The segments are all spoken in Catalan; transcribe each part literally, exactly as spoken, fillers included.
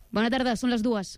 Bona tarda, són les dues.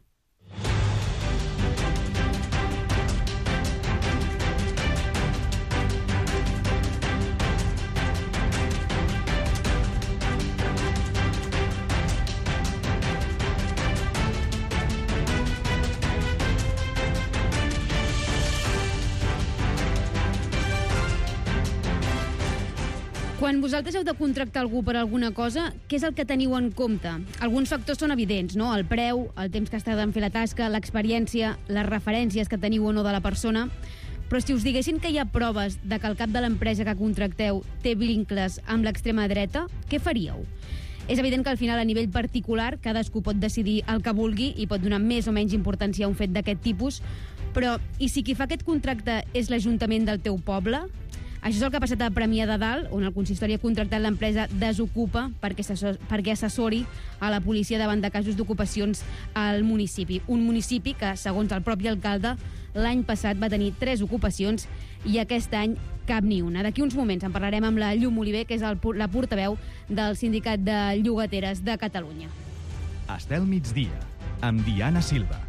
Quan vosaltres heu de contractar algú per alguna cosa, què és el que teniu en compte? Alguns factors són evidents, no? El preu, el temps que has tardat en fer la tasca, l'experiència, les referències que teniu o no de la persona. Però si us diguessin que hi ha proves de que el cap de l'empresa que contracteu té vincles amb l'extrema dreta, què faríeu? És evident que al final, a nivell particular, cadascú pot decidir el que vulgui i pot donar més o menys importància a un fet d'aquest tipus, però i si qui fa aquest contracte és l'Ajuntament del teu poble? Això és el que ha passat a Premià de Dalt, on el consistori ha contractat l'empresa Desocupa perquè, perquè assessori a la policia davant de casos d'ocupacions al municipi. Un municipi que, segons el propi alcalde, l'any passat va tenir tres ocupacions i aquest any cap ni una. D'aquí uns moments en parlarem amb la Llum Oliver, que és el, la portaveu del Sindicat de Llogateres de Catalunya. Estel migdia, amb Diana Silva.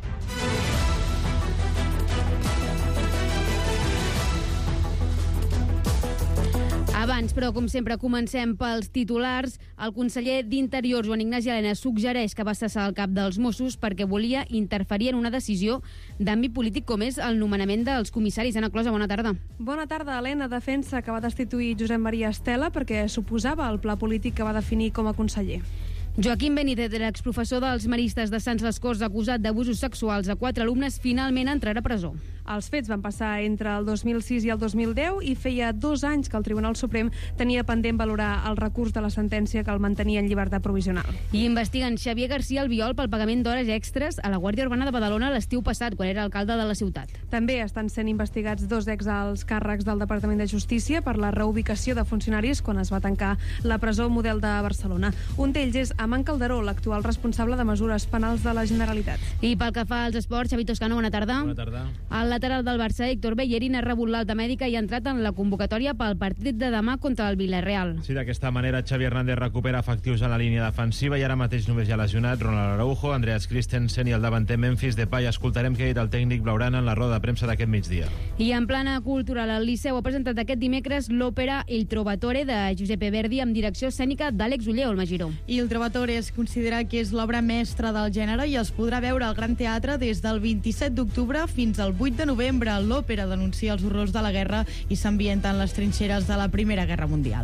Abans, però, com sempre, comencem pels titulars. El conseller d'Interior, Joan Ignasi Elena, suggereix que va cessar el cap dels Mossos perquè volia interferir en una decisió d'àmbit polític com és el nomenament dels comissaris. Anna Closa, bona tarda. Bona tarda. Elena defensa que va destituir Josep Maria Estela perquè suposava el pla polític que va definir com a conseller. Joaquim Benítez, l'exprofessor dels Maristes de Sants les Corts, acusat d'abusos sexuals a quatre alumnes, finalment entrarà a presó. Els fets van passar entre el dos mil sis i el dos mil deu i feia dos anys que el Tribunal Suprem tenia pendent valorar el recurs de la sentència que el mantenia en llibertat provisional. I investiguen Xavier García Albiol pel pagament d'hores extres a la Guàrdia Urbana de Badalona l'estiu passat, quan era alcalde de la ciutat. També estan sent investigats dos exalts càrrecs del Departament de Justícia per la reubicació de funcionaris quan es va tancar la presó model de Barcelona. Un d'ells és Aman Calderó, l'actual responsable de mesures penals de la Generalitat. I pel que fa als esports, Xavi Toscano, bona tarda. Bona tarda. El lateral del Barça, Héctor Bellerín, ha rebut l'alta mèdica i ha entrat en la convocatòria pel partit de demà contra el Villarreal. Sí, d'aquesta manera Xavi Hernández recupera efectius en la línia defensiva i ara mateix només hi ha lesionat Ronald Araujo, Andreas Christensen i el davanter Memphis Depay. Escoltarem què ha dit el tècnic blaugrana en la roda de premsa d'aquest migdia. I en plana cultural, el Liceu ha presentat aquest dimecres l'òpera Il Trovatore de Giuseppe Verdi amb direcció escènica d'Àlex Uller, al Magiró. I Il Trovatore es considera que és l'obra mestra del gènere i es podrà veure al Gran Teatre des del vint-i-set d'octubre fins al vuit de novembre. L'òpera denuncia els horrors de la guerra i s'ambienta en les trinxeres de la Primera Guerra Mundial.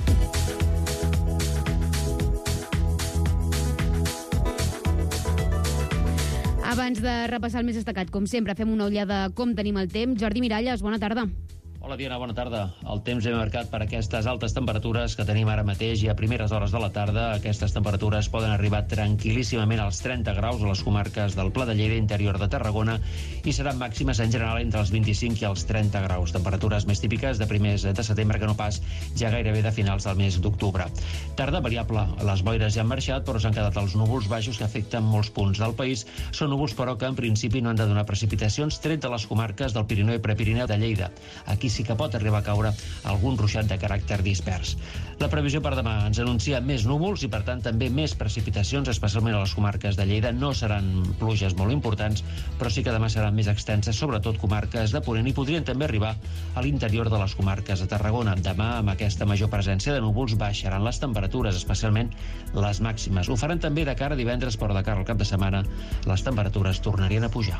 Abans de repassar el més destacat, com sempre, fem una ullada de com tenim el temps. Jordi Miralles, bona tarda. Hola Diana, bona tarda. El temps hem marcat per aquestes altes temperatures que tenim ara mateix i a primeres hores de la tarda. Aquestes temperatures poden arribar tranquil·líssimament als trenta graus a les comarques del Pla de Lleida, interior de Tarragona, i seran màximes en general entre els vint-i-cinc i els trenta graus. Temperatures més típiques de primers de setembre que no pas ja gairebé de finals del mes d'octubre. Tarda variable. Les boires ja han marxat, però s'han quedat els núvols baixos que afecten molts punts del país. Són núvols, però, que en principi no han de donar precipitacions, tret de les comarques del Pirineu i Prepirineu de Lleida. Aquí sí que pot arribar a caure algun ruixat de caràcter dispers. La previsió per demà ens anuncia més núvols i, per tant, també més precipitacions, especialment a les comarques de Lleida. No seran pluges molt importants, però sí que demà seran més extenses, sobretot comarques de Ponent, i podrien també arribar a l'interior de les comarques de Tarragona. Demà, amb aquesta major presència de núvols, baixaran les temperatures, especialment les màximes. Ho faran també de cara a divendres, però de cara al cap de setmana les temperatures tornarien a pujar.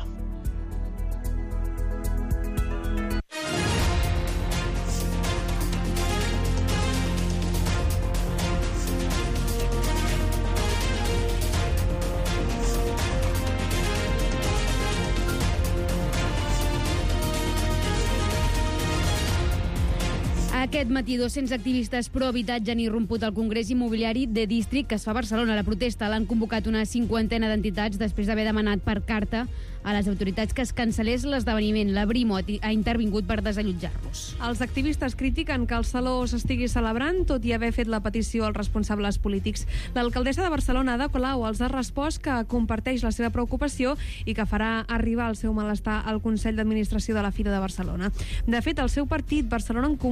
Aquest matí, dos-cents activistes pro-habitatge han irromput al Congrés Immobiliari de District que es fa a Barcelona. La protesta l'han convocat una cinquantena d'entitats després d'haver demanat per carta a les autoritats que es cancel·lés l'esdeveniment. La Brimo ha intervingut per desallotjar-los. Els activistes critiquen que el Saló s'estigui celebrant, tot i haver fet la petició als responsables polítics. L'alcaldessa de Barcelona, Ada Colau, els ha respost que comparteix la seva preocupació i que farà arribar el seu malestar al Consell d'Administració de la Fira de Barcelona. De fet, el seu partit, Barcelona en Comú, també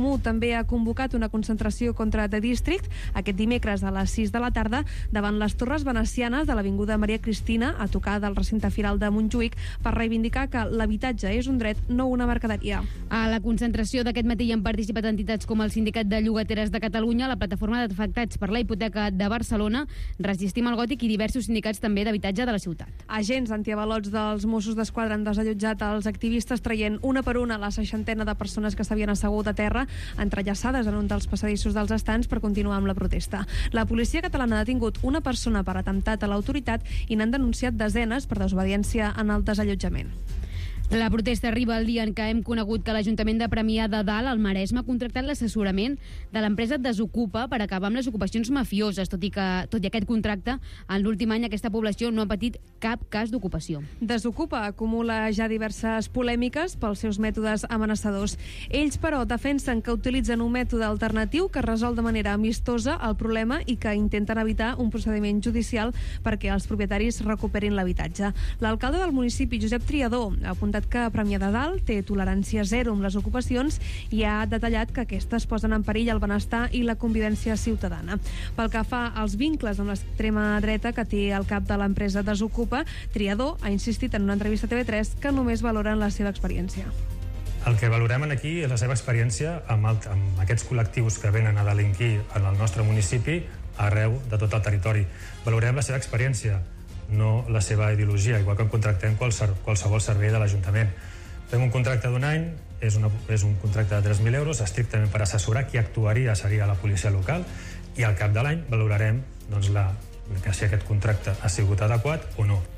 també ha convocat una concentració contra The District aquest dimecres a les sis de la tarda davant les torres venecianes de l'Avinguda Maria Cristina, a tocar del recinte firal de Montjuïc, per reivindicar que l'habitatge és un dret, no una mercaderia. A la concentració d'aquest matí hi han participat entitats com el Sindicat de Llogateres de Catalunya, la Plataforma d'Afectats per la Hipoteca de Barcelona, Resistim al Gòtic i diversos sindicats també d'habitatge de la ciutat. Agents antiavalots dels Mossos d'Esquadra han desallotjat els activistes traient una per una la seixantena de persones que s'havien assegut a terra entrellaçades en un dels passadissos dels estants per continuar amb la protesta. La policia catalana ha detingut una persona per atemptat a l'autoritat i n'han denunciat desenes per desobediència en el desallotjament. La protesta arriba el dia en què hem conegut que l'Ajuntament de Premià de Dalt, al Maresme, ha contractat l'assessorament de l'empresa Desocupa per acabar amb les ocupacions mafioses, tot i que, tot i aquest contracte, en l'últim any aquesta població no ha patit cap cas d'ocupació. Desocupa acumula ja diverses polèmiques pels seus mètodes amenaçadors. Ells, però, defensen que utilitzen un mètode alternatiu que resol de manera amistosa el problema i que intenten evitar un procediment judicial perquè els propietaris recuperin l'habitatge. L'alcalde del municipi, Josep Triador, ha apuntat que Premià de Dalt té tolerància zero amb les ocupacions i ha detallat que aquestes posen en perill el benestar i la convivència ciutadana. Pel que fa als vincles amb l'extrema dreta que té el cap de l'empresa Desocupa, Triador ha insistit en una entrevista a T V tres que només valoren la seva experiència. El que valorem aquí és la seva experiència amb, el, amb aquests col·lectius que venen a delinquir en el nostre municipi arreu de tot el territori. Valorem la seva experiència, no la seva ideologia, igual que en contractem qualsevol servei de l'Ajuntament. Fem un contracte d'un any, és, una, és un contracte de tres mil euros, estrictament per assessorar qui actuaria seria la policia local, i al cap de l'any valorarem doncs, la, que si aquest contracte ha sigut adequat o no.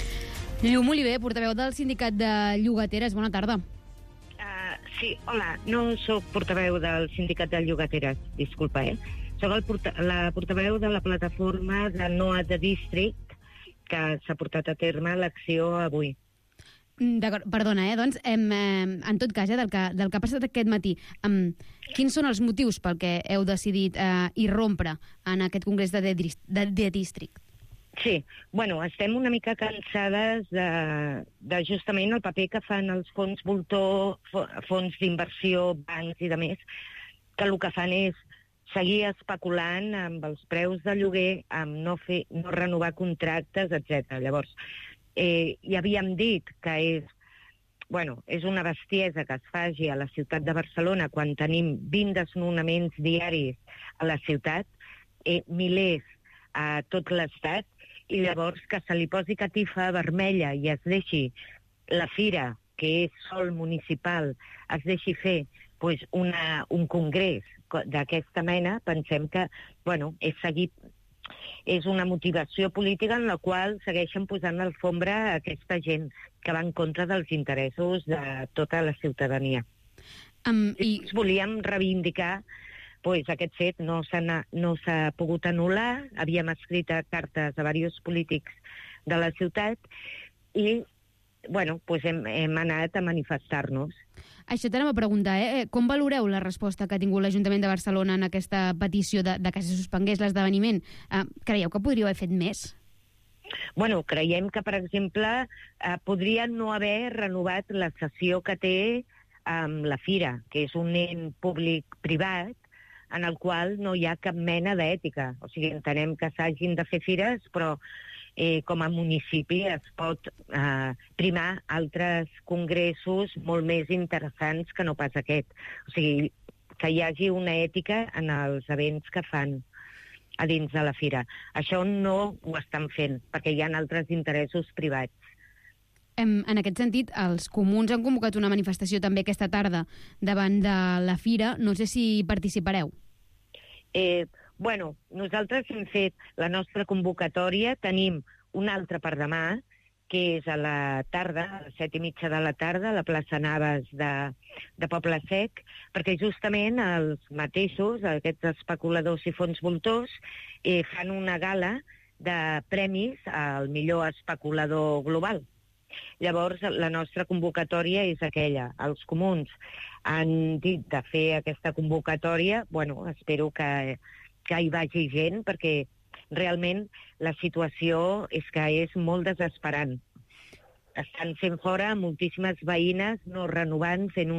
Llum Oliver, portaveu del Sindicat de Llogateres, bona tarda. Uh, sí, hola, no sóc portaveu del Sindicat de Llogateres, disculpa, eh? Soc el porta la portaveu de la plataforma de No a The District, que s'ha portat a terme l'acció avui. D'acord, perdona, eh? Doncs, em, eh, en tot cas, eh, del, que, del que ha passat aquest matí, em, quins són els motius pel que heu decidit eh, irrompre en aquest congrés de The, de District? Sí, bueno, estem una mica cansades de, de justament el paper que fan els fons voltor, fons d'inversió, bancs i de més, que el que fan és seguir especulant amb els preus de lloguer, amb no, fer, no renovar contractes, etcètera. Llavors, eh, ja havíem dit que és, bueno, és una bestiesa que es faci a la ciutat de Barcelona quan tenim vint desnonaments diaris a la ciutat, eh, milers a tot l'estat, i llavors que se li posi catifa vermella i es deixi la fira, que és sol municipal, es deixi fer pues, una, un congrés d'aquesta mena, pensem que bueno, és, seguir, és una motivació política en la qual segueixen posant l'alfombra a aquesta gent que va en contra dels interessos de tota la ciutadania. Um, I volíem reivindicar pues, aquest fet, no s'ha no pogut anul·lar, havíem escrit cartes a diversos polítics de la ciutat i bueno, pues hem, hem anat a manifestar-nos. Això t'anava a preguntar, eh? Com valoreu la resposta que ha tingut l'Ajuntament de Barcelona en aquesta petició de, de que se suspengués l'esdeveniment? Eh, creieu que podríeu haver fet més? Bueno, creiem que, per exemple, eh, podria no haver renovat la sessió que té amb la Fira, que és un ent públic-privat en el qual no hi ha cap mena d'ètica. O sigui, entenem que s'hagin de fer fires, però Eh, com a municipi es pot eh, primar altres congressos molt més interessants que no pas aquest. O sigui, que hi hagi una ètica en els events que fan a dins de la fira. Això no ho estan fent, perquè hi ha altres interessos privats. En, en aquest sentit, els comuns han convocat una manifestació també aquesta tarda davant de la fira. No sé si participareu. Eh, bueno, nosaltres hem fet la nostra convocatòria, tenim una altra per demà, que és a la tarda, a les set i mitja de la tarda, a la plaça Naves de, de Poble Sec, perquè justament els mateixos, aquests especuladors i fons voltors, eh, fan una gala de premis al millor especulador global. Llavors, la nostra convocatòria és aquella. Els comuns han dit de fer aquesta convocatòria. Bueno, espero que, que hi vagi gent, perquè realment la situació és que és molt desesperant. Estan fent fora moltíssimes veïnes, no renovant, fent unes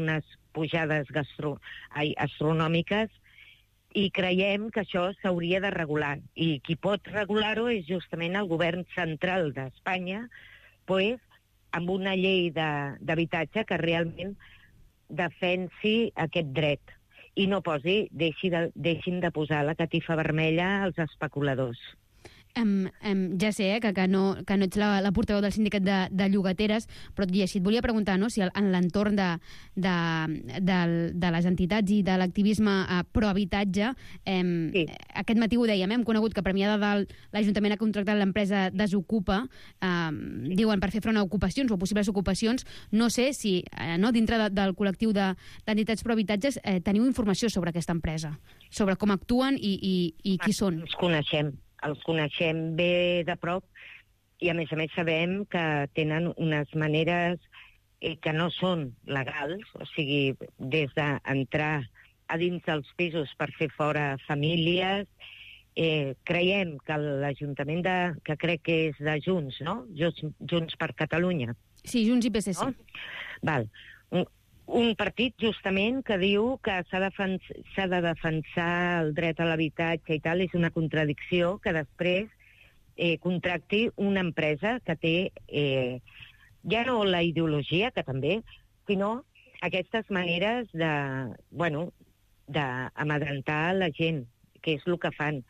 pujades gastro... ai, astronòmiques, i creiem que això s'hauria de regular. I qui pot regular-ho és justament el govern central d'Espanya, pues, amb una llei d'habitatge que realment defensi aquest dret i no posi, deixi de, deixin de posar la catifa vermella als especuladors. Um, um, ja sé eh, que, que, no, que no ets la, la portaveu del sindicat de, de llogateres, però et, et volia preguntar no, si el, en l'entorn de, de, de, de les entitats i de l'activisme uh, prohabitatge, um, sí. Aquest matí ho dèiem, hem conegut que Premià de Dalt l'Ajuntament ha contractat l'empresa Desocupa, um, sí. diuen per fer front a ocupacions o possibles ocupacions. No sé si uh, no, dintre de, del col·lectiu d'entitats de, prohabitatges eh, teniu informació sobre aquesta empresa, sobre com actuen i, i, i qui són. Els coneixem. Els coneixem bé de prop i, a més a més, sabem que tenen unes maneres eh, que no són legals, o sigui, des d'entrar a dins dels pisos per fer fora famílies. Eh, creiem que l'Ajuntament, de, que crec que és de Junts, no? Junts, Junts per Catalunya. Sí, Junts i P S C. No? Val. Un, un partit, justament, que diu que s'ha de defensar el dret a l'habitatge i tal, és una contradicció que després eh, contracti una empresa que té eh, ja no la ideologia, que també, sinó aquestes maneres de, bueno, d'amedrentar la gent, que és el que fan.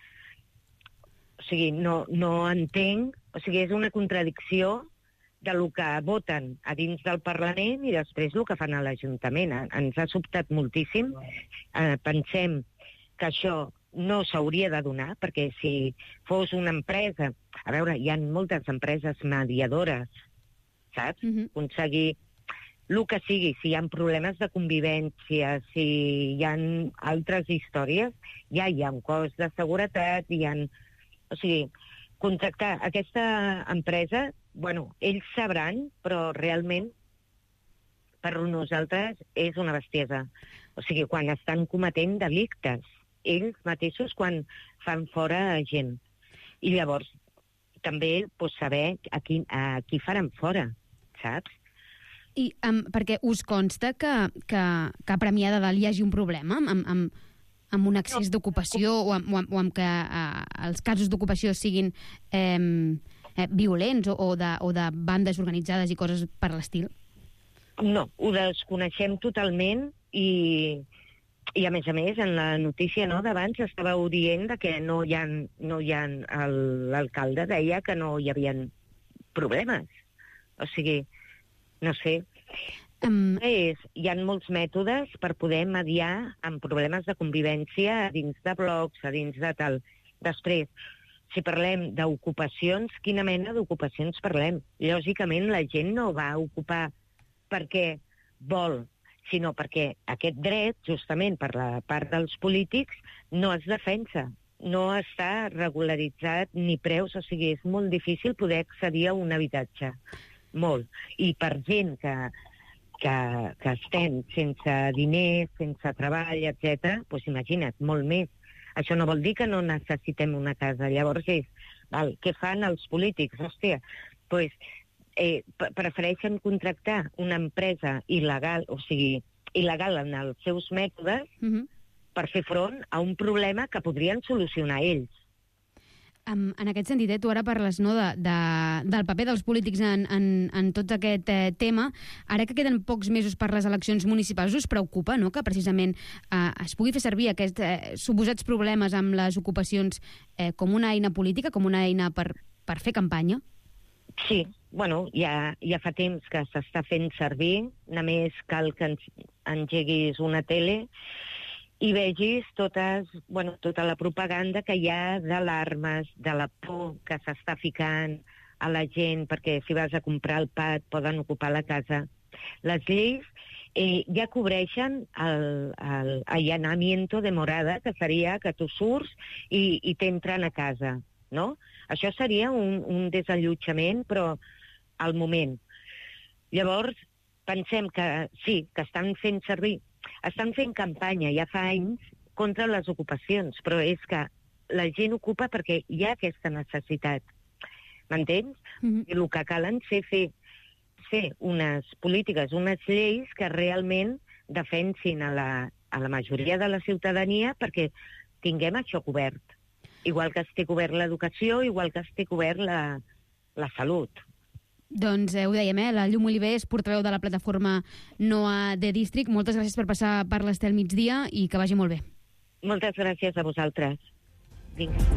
O sigui, no, no entenc, o sigui, és una contradicció de lo que voten a dins del Parlament i després el que fan a l'Ajuntament. Ens ha sobtat moltíssim. Eh, pensem que això no s'hauria de donar, perquè si fos una empresa... A veure, hi ha moltes empreses mediadores, saps? Mm-hmm. Aconseguir el que sigui, si hi ha problemes de convivència, si hi ha altres històries, ja hi ha un cos de seguretat, hi ha... O sigui, contractar aquesta empresa, bueno, ells sabran, però realment per nosaltres és una bestiesa. O sigui, quan estan cometent delictes, ells mateixos quan fan fora gent. I llavors també pues, saber a qui, a qui faran fora, saps? I um, perquè us consta que, que, que a Premià de Dalt hi hagi un problema amb, amb, amb un excés no. d'ocupació o, amb, o, amb, o amb que uh, els casos d'ocupació siguin eh, eh, violents o, o, de, o de bandes organitzades i coses per l'estil? No, ho desconeixem totalment i, i a més a més, en la notícia no, d'abans estàveu dient de que no hi ha, no hi ha l'alcalde deia que no hi havia problemes. O sigui, no sé... Um... És, hi ha molts mètodes per poder mediar amb problemes de convivència a dins de blocs, a dins de tal. Després, si parlem d'ocupacions, quina mena d'ocupacions parlem? Lògicament, la gent no va ocupar perquè vol, sinó perquè aquest dret, justament per la part dels polítics, no es defensa. No està regularitzat ni preus, o sigui, és molt difícil poder accedir a un habitatge. Molt. I per gent que... Que, que estem sense diners, sense treball, etcètera, doncs imagina't, molt més. Això no vol dir que no necessitem una casa. Llavors és, val, què fan els polítics? Hòstia, doncs eh, prefereixen contractar una empresa il·legal, o sigui, il·legal en els seus mètodes, mm-hmm. per fer front a un problema que podrien solucionar ells. Um, en aquest sentit, eh, tu ara parles no, de, de, del paper dels polítics en, en, en tot aquest eh, tema. Ara que queden pocs mesos per les eleccions municipals, us preocupa no, que precisament eh, es pugui fer servir aquests eh, suposats problemes amb les ocupacions eh, com una eina política, com una eina per, per fer campanya? Sí, bueno, ja, ja fa temps que s'està fent servir, només cal que engeguis una tele i vegis totes, bueno, tota la propaganda que hi ha d'alarmes, de la por que s'està ficant a la gent, perquè si vas a comprar el pa et poden ocupar la casa. Les lleis eh, ja cobreixen el, el allanamiento de morada, que seria que tu surts i, i t'entren a casa, no? Això seria un, un desallotjament, però al moment. Llavors, pensem que sí, que estan fent servir estan fent campanya ja fa anys contra les ocupacions, però és que la gent ocupa perquè hi ha aquesta necessitat. M'entens? Mm-hmm. I el que calen ser fer, fer unes polítiques, unes lleis que realment defensin a la, a la majoria de la ciutadania perquè tinguem això cobert. Igual que esté cobert l'educació, igual que esté cobert la, la salut. Doncs eh, ho dèiem, eh? La Llum Oliver és portaveu de la plataforma Noa de District. Moltes gràcies per passar per l'Estel migdia i que vagi molt bé. Moltes gràcies a vosaltres. Vinga.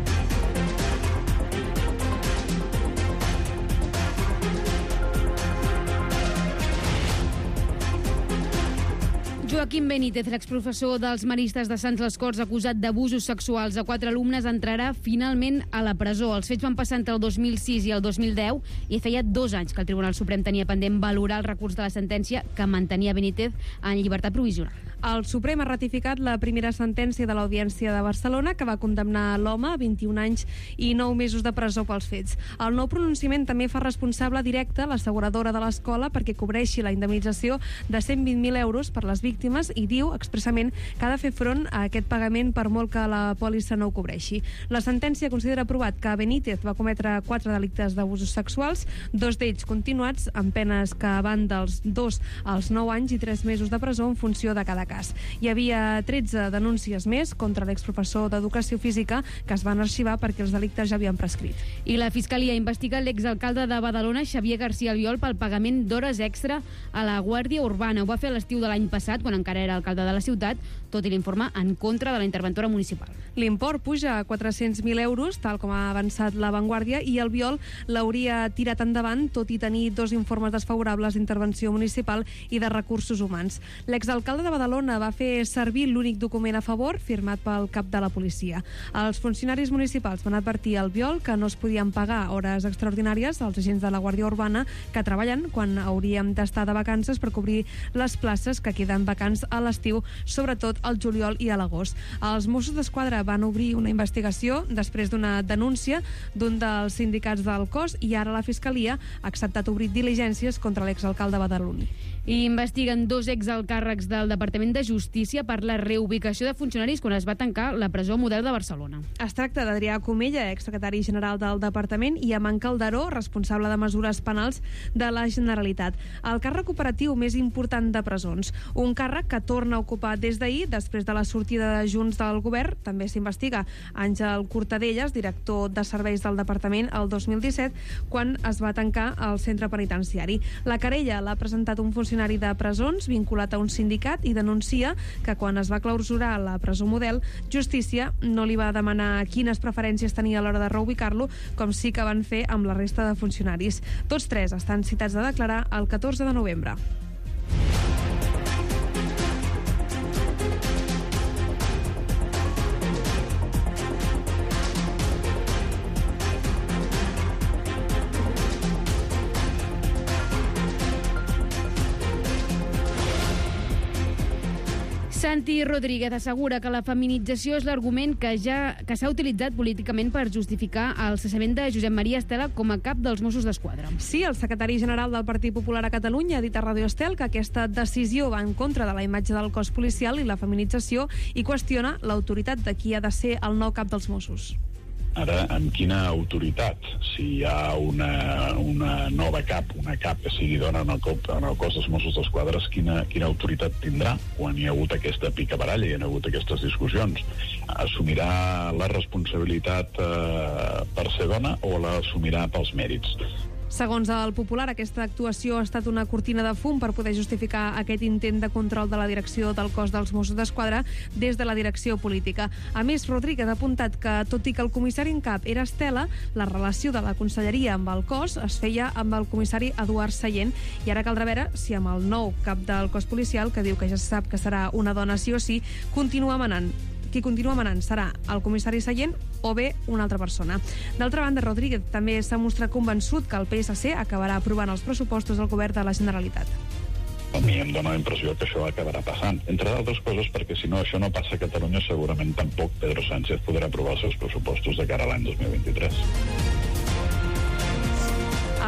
Joaquim Benítez, l'exprofessor dels Maristes de Sants les Corts, acusat d'abusos sexuals a quatre alumnes, entrarà finalment a la presó. Els fets van passar entre el dos mil sis i el dos mil deu i feia dos anys que el Tribunal Suprem tenia pendent valorar el recurs de la sentència que mantenia Benítez en llibertat provisional. El Suprem ha ratificat la primera sentència de l'Audiència de Barcelona que va condemnar l'home a vint-i-un anys i nou mesos de presó pels fets. El nou pronunciament també fa responsable directe l'asseguradora de l'escola perquè cobreixi la indemnització de cent vint mil euros per les víctimes i diu expressament que ha de fer front a aquest pagament per molt que la pòlissa no ho cobreixi. La sentència considera aprovat que Benítez va cometre quatre delictes d'abusos sexuals, dos d'ells continuats amb penes que van dels dos als nou anys i tres mesos de presó en funció de cada cas. Hi havia tretze denúncies més contra l'exprofessor d'Educació Física que es van arxivar perquè els delictes ja havien prescrit. I la Fiscalia investiga l'exalcalde de Badalona, Xavier García Albiol, pel pagament d'hores extra a la Guàrdia Urbana. Ho va fer a l'estiu de l'any passat, quan encara era alcalde de la ciutat, tot i l'informe en contra de la interventora municipal. L'import puja a quatre-cents mil euros, tal com ha avançat La Vanguardia, i Albiol l'hauria tirat endavant, tot i tenir dos informes desfavorables d'intervenció municipal i de recursos humans. L'exalcalde de Badalona va fer servir l'únic document a favor firmat pel cap de la policia. Els funcionaris municipals van advertir a Albiol que no es podien pagar hores extraordinàries als agents de la Guàrdia Urbana que treballen quan hauríem d'estar de vacances per cobrir les places que queden vacants a l'estiu, sobretot al juliol i a l'agost. Els Mossos d'Esquadra van obrir una investigació després d'una denúncia d'un dels sindicats del cos i ara la Fiscalia ha acceptat obrir diligències contra l'exalcalde badaloní. I investiguen dos exalcàrrecs del Departament de Justícia per la reubicació de funcionaris quan es va tancar la presó Model de Barcelona. Es tracta d'Adrià Comella, exsecretari general del Departament, i Aman Calderó, responsable de mesures penals de la Generalitat. El càrrec operatiu més important de presons. Un càrrec que torna a ocupar des d'ahir, després de la sortida de Junts del govern. També s'investiga Àngel Cortadelles, director de serveis del Departament, el dos mil disset, quan es va tancar el centre penitenciari. La querella l'ha presentat un funcionari de presons vinculat a un sindicat i denuncia que quan es va clausurar la presó Model, Justícia no li va demanar quines preferències tenia a l'hora de reubicar-lo, com sí que van fer amb la resta de funcionaris. Tots tres estan citats a declarar el catorze de novembre. Santi Rodríguez assegura que la feminització és l'argument que ja que s'ha utilitzat políticament per justificar el cessament de Josep Maria Estela com a cap dels Mossos d'Esquadra. Sí, el secretari general del Partit Popular a Catalunya ha dit a Radio Estel que aquesta decisió va en contra de la imatge del cos policial i la feminització i qüestiona l'autoritat de qui ha de ser el nou cap dels Mossos. Ara, amb quina autoritat? Si hi ha una, una nova cap, una cap que sigui dona en el, cop, en el cos dels Mossos d'Esquadra, quina, quina autoritat tindrà quan hi ha hagut aquesta picabaralla i hi ha hagut aquestes discussions? Assumirà la responsabilitat eh, per ser dona o l'assumirà pels mèrits? Segons el Popular, aquesta actuació ha estat una cortina de fum per poder justificar aquest intent de control de la direcció del cos dels Mossos d'Esquadra des de la direcció política. A més, Rodríguez ha apuntat que, tot i que el comissari en cap era Estela, la relació de la conselleria amb el cos es feia amb el comissari Eduard Sallent, i ara caldrà veure si amb el nou cap del cos policial, que diu que ja se sap que serà una dona sí o sí, continua manant. Qui continua manant serà el comissari Sallent o bé una altra persona. D'altra banda, Rodríguez també s'ha mostrat convençut que el P S C acabarà aprovant els pressupostos del govern de la Generalitat. A mi em dóna la impressió que això acabarà passant. Entre d'altres coses, perquè si no això no passa a Catalunya, segurament tampoc Pedro Sánchez podrà aprovar els seus pressupostos de cara a l'any dos mil vint-i-tres.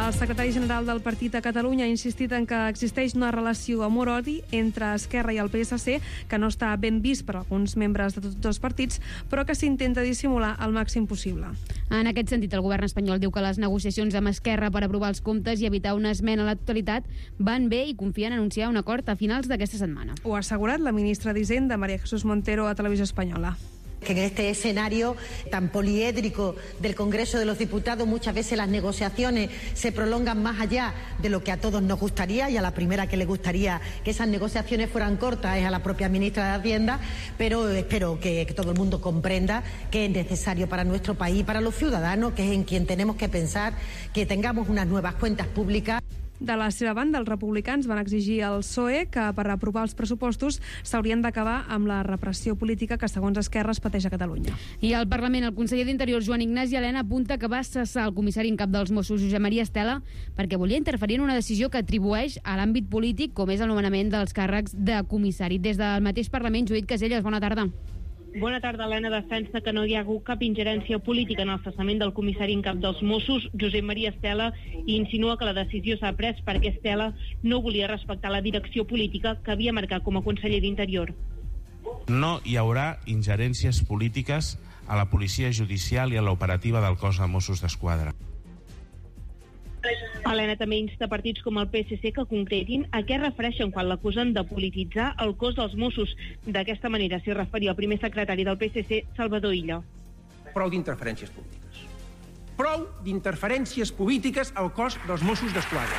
El secretari general del partit a Catalunya ha insistit en que existeix una relació amor-odi entre Esquerra i el P S C que no està ben vist per alguns membres de tots dos partits, però que s'intenta dissimular al màxim possible. En aquest sentit, el govern espanyol diu que les negociacions amb Esquerra per aprovar els comptes i evitar una esmena a la totalitat van bé i confia en anunciar un acord a finals d'aquesta setmana. Ho ha assegurat la ministra d'Hisenda, María Jesús Montero, a Televisió Espanyola. Que en este escenario tan poliédrico del Congreso de los Diputados muchas veces las negociaciones se prolongan más allá de lo que a todos nos gustaría, y a la primera que le gustaría que esas negociaciones fueran cortas es a la propia ministra de Hacienda, pero espero que, que todo el mundo comprenda que es necesario para nuestro país, para los ciudadanos, que es en quien tenemos que pensar que tengamos unas nuevas cuentas públicas. De la seva banda, els republicans van exigir al P S O E que per aprovar els pressupostos s'haurien d'acabar amb la repressió política que, segons Esquerra, es pateix a Catalunya. I al Parlament, el conseller d'Interior, Joan Ignasi Elena, apunta que va cessar el comissari en cap dels Mossos, Josep Maria Estela, perquè volia interferir en una decisió que atribueix a l'àmbit polític, com és el nomenament dels càrrecs de comissari. Des del mateix Parlament, Judit Caselles, bona tarda. Bona tarda. Elena defensa que no hi ha hagut cap ingerència política en el cessament del comissari en cap dels Mossos, Josep Maria Estela, i insinua que la decisió s'ha pres perquè Estela no volia respectar la direcció política que havia marcat com a conseller d'Interior. No hi haurà ingerències polítiques a la policia judicial i a l'operativa del cos de Mossos d'Esquadra. Elena també insta partits com el P S C que concretin a què refereixen quan l'acusen de polititzar el cos dels Mossos. D'aquesta manera s'hi referia el primer secretari del P S C, Salvador Illa. Prou d'interferències polítiques. Prou d'interferències polítiques al cos dels Mossos d'Esquadra.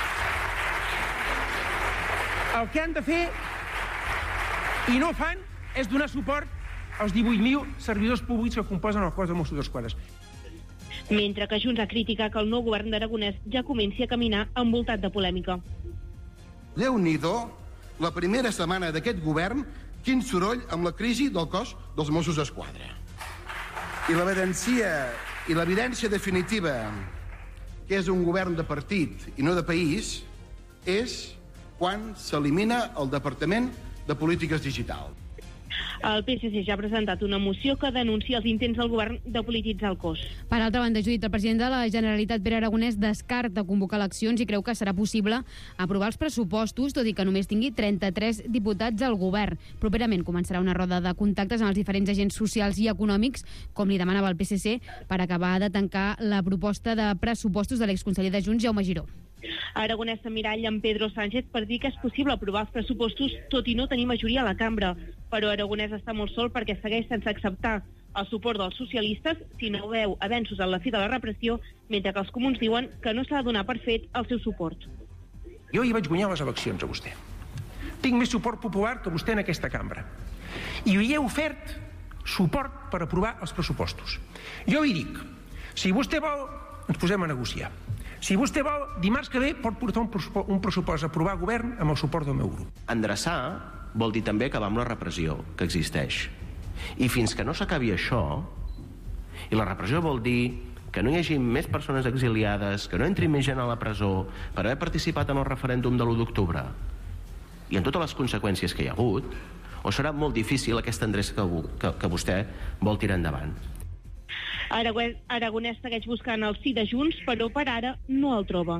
El que han de fer, i no fan, és donar suport als divuit mil servidors públics que composen el cos dels Mossos d'Esquadra. Mentre que Junts ha criticat que el nou govern d'Aragonès ja comenci a caminar envoltat de polèmica. Déu-n'hi-do, la primera setmana d'aquest govern, quin soroll amb la crisi del cos dels Mossos d'Esquadra. I l'evidència i l'evidència definitiva que és un govern de partit i no de país és quan s'elimina el Departament de Polítiques Digitals. El P S C ja ha presentat una moció que denuncia els intents del govern de polititzar el cos. Per altra banda, Judit, el president de la Generalitat, Pere Aragonès, descarta convocar eleccions i creu que serà possible aprovar els pressupostos, tot i que només tingui trenta-tres diputats al govern. Properament començarà una roda de contactes amb els diferents agents socials i econòmics, com li demanava el P S C, per acabar de tancar la proposta de pressupostos de l'exconseller de Junts, Jaume Giró. Aragonès s'emmiralla amb Pedro Sánchez per dir que és possible aprovar els pressupostos tot i no tenir majoria a la cambra. Però Aragonès està molt sol perquè segueix sense acceptar el suport dels socialistes si no veu avenços en la fi de la repressió, mentre que els comuns diuen que no s'ha de donar per fet el seu suport. Jo hi vaig guanyar les eleccions a vostè. Tinc més suport popular que vostè en aquesta cambra. I li he ofert suport per aprovar els pressupostos. Jo li dic, si vostè vol, ens posem a negociar. Si vostè vol, dimarts que ve pot portar un pressupost a aprovar govern amb el suport del meu grup. Endreçar vol dir també acabar amb la repressió que existeix. I fins que no s'acabi això, i la repressió vol dir que no hi hagi més persones exiliades, que no entri més gent a la presó per haver participat en el referèndum de l'u d'octubre, i en totes les conseqüències que hi ha hagut, o serà molt difícil aquesta endreça que, que, que vostè vol tirar endavant. Aragonès segueix buscant el sí de Junts, però per ara no el troba.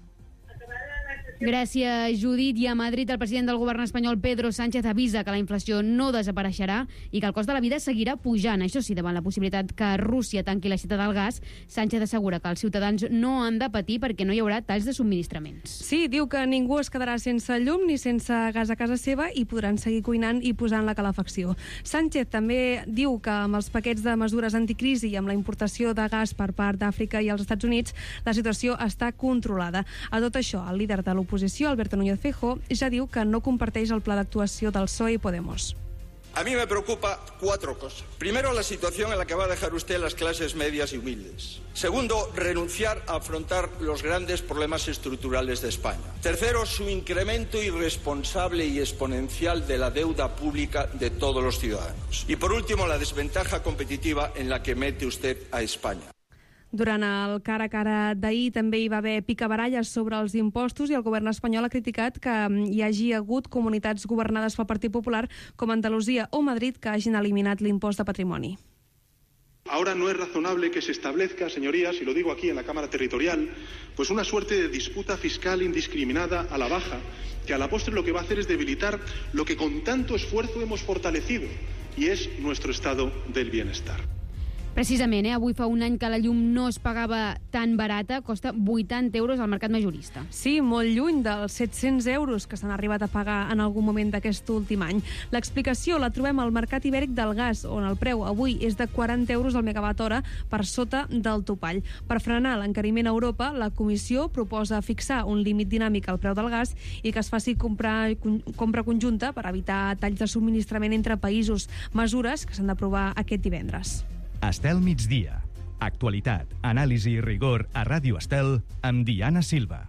Gràcies, Judit. I a Madrid, el president del govern espanyol, Pedro Sánchez, avisa que la inflació no desapareixerà i que el cost de la vida seguirà pujant. Això sí, davant la possibilitat que Rússia tanqui l'aixeta del gas, Sánchez assegura que els ciutadans no han de patir perquè no hi haurà talls de subministraments. Sí, diu que ningú es quedarà sense llum ni sense gas a casa seva i podran seguir cuinant i posant la calefacció. Sánchez també diu que amb els paquets de mesures anticrisi i amb la importació de gas per part d'Àfrica i els Estats Units, la situació està controlada. A tot això, el líder de l'oposició, Alberto Núñez Feijóo, ja diu que no comparteix el pla d'actuació del P S O E i Podemos. A mí me preocupa cuatro cosas. Primero, la situación en la que va a dejar usted las clases medias y humildes. Segundo, renunciar a afrontar los grandes problemas estructurales de España. Tercero, su incremento irresponsable y exponencial de la deuda pública de todos los ciudadanos. Y por último, la desventaja competitiva en la que mete usted a España. Durant el cara a cara d'ahir també hi va haver picabaralles sobre els impostos i el govern espanyol ha criticat que hi hagi hagut comunitats governades pel Partit Popular com Andalusia o Madrid que hagin eliminat l'impost de patrimoni. Ahora no es razonable que se establezca, señorías, y lo digo aquí en la Cámara Territorial, pues una suerte de disputa fiscal indiscriminada a la baja, que a la postre lo que va a hacer es debilitar lo que con tanto esfuerzo hemos fortalecido, y es nuestro estado del bienestar. Precisament, eh? avui fa un any que la llum no es pagava tan barata, costa vuitanta euros al mercat majorista. Sí, molt lluny dels set-cents euros que s'han arribat a pagar en algun moment d'aquest últim any. L'explicació la trobem al mercat ibèric del gas, on el preu avui és de quaranta euros al megawatt hora per sota del topall. Per frenar l'encariment a Europa, la Comissió proposa fixar un límit dinàmic al preu del gas i que es faci comprar, compra conjunta per evitar talls de subministrament entre països, mesures que s'han d'aprovar aquest divendres. Estel migdia. Actualitat, anàlisi i rigor a Ràdio Estel amb Diana Silva.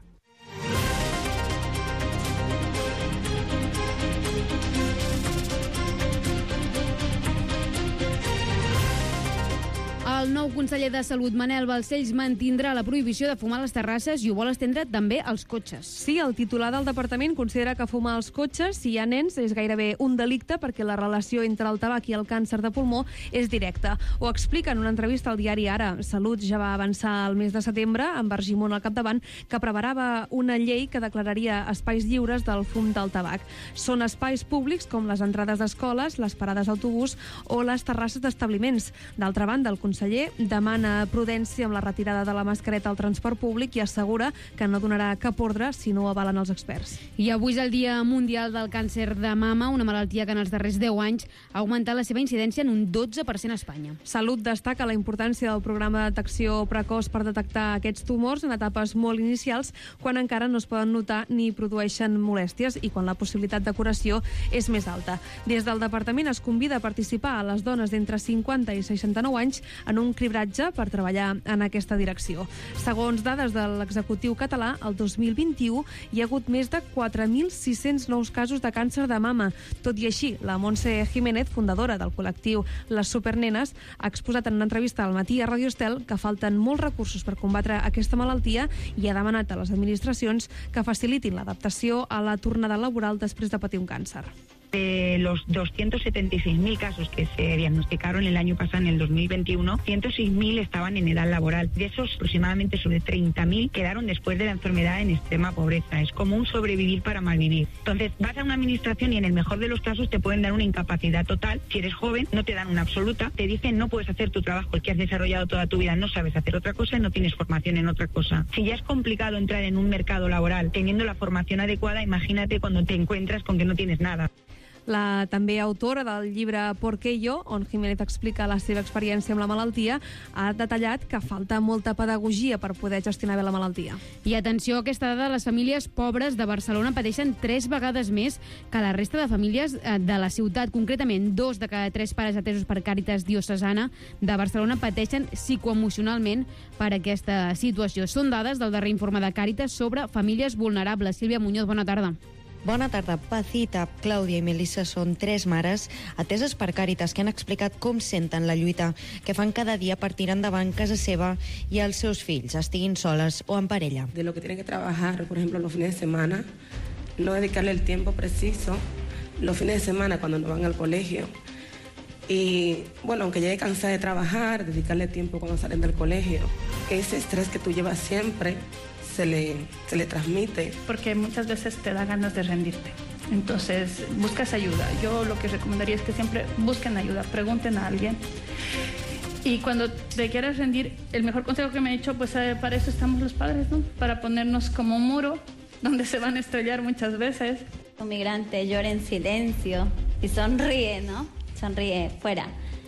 El nou conseller de Salut, Manel Balcells, mantindrà la prohibició de fumar a les terrasses i ho vol estendre també als cotxes. Sí, el titular del departament considera que fumar als cotxes, si hi ha nens, és gairebé un delicte perquè la relació entre el tabac i el càncer de pulmó és directa. Ho explica en una entrevista al diari Ara. Salut ja va avançar el mes de setembre, amb Argimon al capdavant, que preparava una llei que declararia espais lliures del fum del tabac. Són espais públics com les entrades d'escoles, les parades d'autobús o les terrasses d'establiments. D'altra banda, el conseller demana prudència amb la retirada de la mascareta al transport públic i assegura que no donarà cap ordre si no ho avalen els experts. I avui és el Dia Mundial del Càncer de Mama, una malaltia que en els darrers deu anys ha augmentat la seva incidència en un dotze per cent a Espanya. Salut destaca la importància del programa de detecció precoç per detectar aquests tumors en etapes molt inicials, quan encara no es poden notar ni produeixen molèsties i quan la possibilitat de curació és més alta. Des del departament es convida a participar a les dones d'entre cinquanta i seixanta-nou anys en un cribratge per treballar en aquesta direcció. Segons dades de l'executiu català, el dos mil vint-i-u hi ha hagut més de quatre mil sis-cents nous casos de càncer de mama. Tot i així, la Montse Jiménez, fundadora del col·lectiu Les Supernenes, ha exposat en una entrevista al Matí a Ràdio Estel que falten molts recursos per combatre aquesta malaltia i ha demanat a les administracions que facilitin l'adaptació a la tornada laboral després de patir un càncer. De los doscientos setenta y seis mil casos que se diagnosticaron el año pasado, en el dos mil veintiuno, ciento seis mil estaban en edad laboral. De esos, aproximadamente sobre treinta mil quedaron después de la enfermedad en extrema pobreza. Es como un sobrevivir para malvivir. Entonces, vas a una administración y en el mejor de los casos te pueden dar una incapacidad total. Si eres joven, no te dan una absoluta. Te dicen no puedes hacer tu trabajo, el que has desarrollado toda tu vida, no sabes hacer otra cosa y no tienes formación en otra cosa. Si ya es complicado entrar en un mercado laboral teniendo la formación adecuada, imagínate cuando te encuentras con que no tienes nada. La també autora del llibre Por qué yo, on Jiménez explica la seva experiència amb la malaltia, ha detallat que falta molta pedagogia per poder gestionar bé la malaltia. I atenció a aquesta dada, les famílies pobres de Barcelona pateixen tres vegades més que la resta de famílies de la ciutat. Concretament, dos de cada tres pares atesos per Càritas Diocesana de Barcelona pateixen psicoemocionalment per aquesta situació. Són dades del darrer informe de Càritas sobre famílies vulnerables. Sílvia Muñoz, bona tarda. Bona tarda. Pacita, Clàudia i Melissa són tres mares ateses per Càritas que han explicat com senten la lluita que fan cada dia per tirar endavant casa seva i els seus fills, estiguin soles o en parella. De lo que tienen que trabajar, por ejemplo, los fines de semana, no dedicarle el tiempo preciso, los fines de semana cuando no van al colegio. Y, bueno, aunque llegue cansada de trabajar, dedicarle tiempo cuando salen del colegio. Ese estrés que tú llevas siempre se le, se le transmite. Porque muchas veces te da ganas de rendirte. Entonces, buscas ayuda. Yo lo que recomendaría es que siempre busquen ayuda, pregunten a alguien. Y cuando te quieras rendir, el mejor consejo que me he hecho, pues para eso estamos los padres, ¿no? Para ponernos como un muro donde se van a estrellar muchas veces. Un migrante llora en silencio y sonríe, ¿no? Sonríe fuera.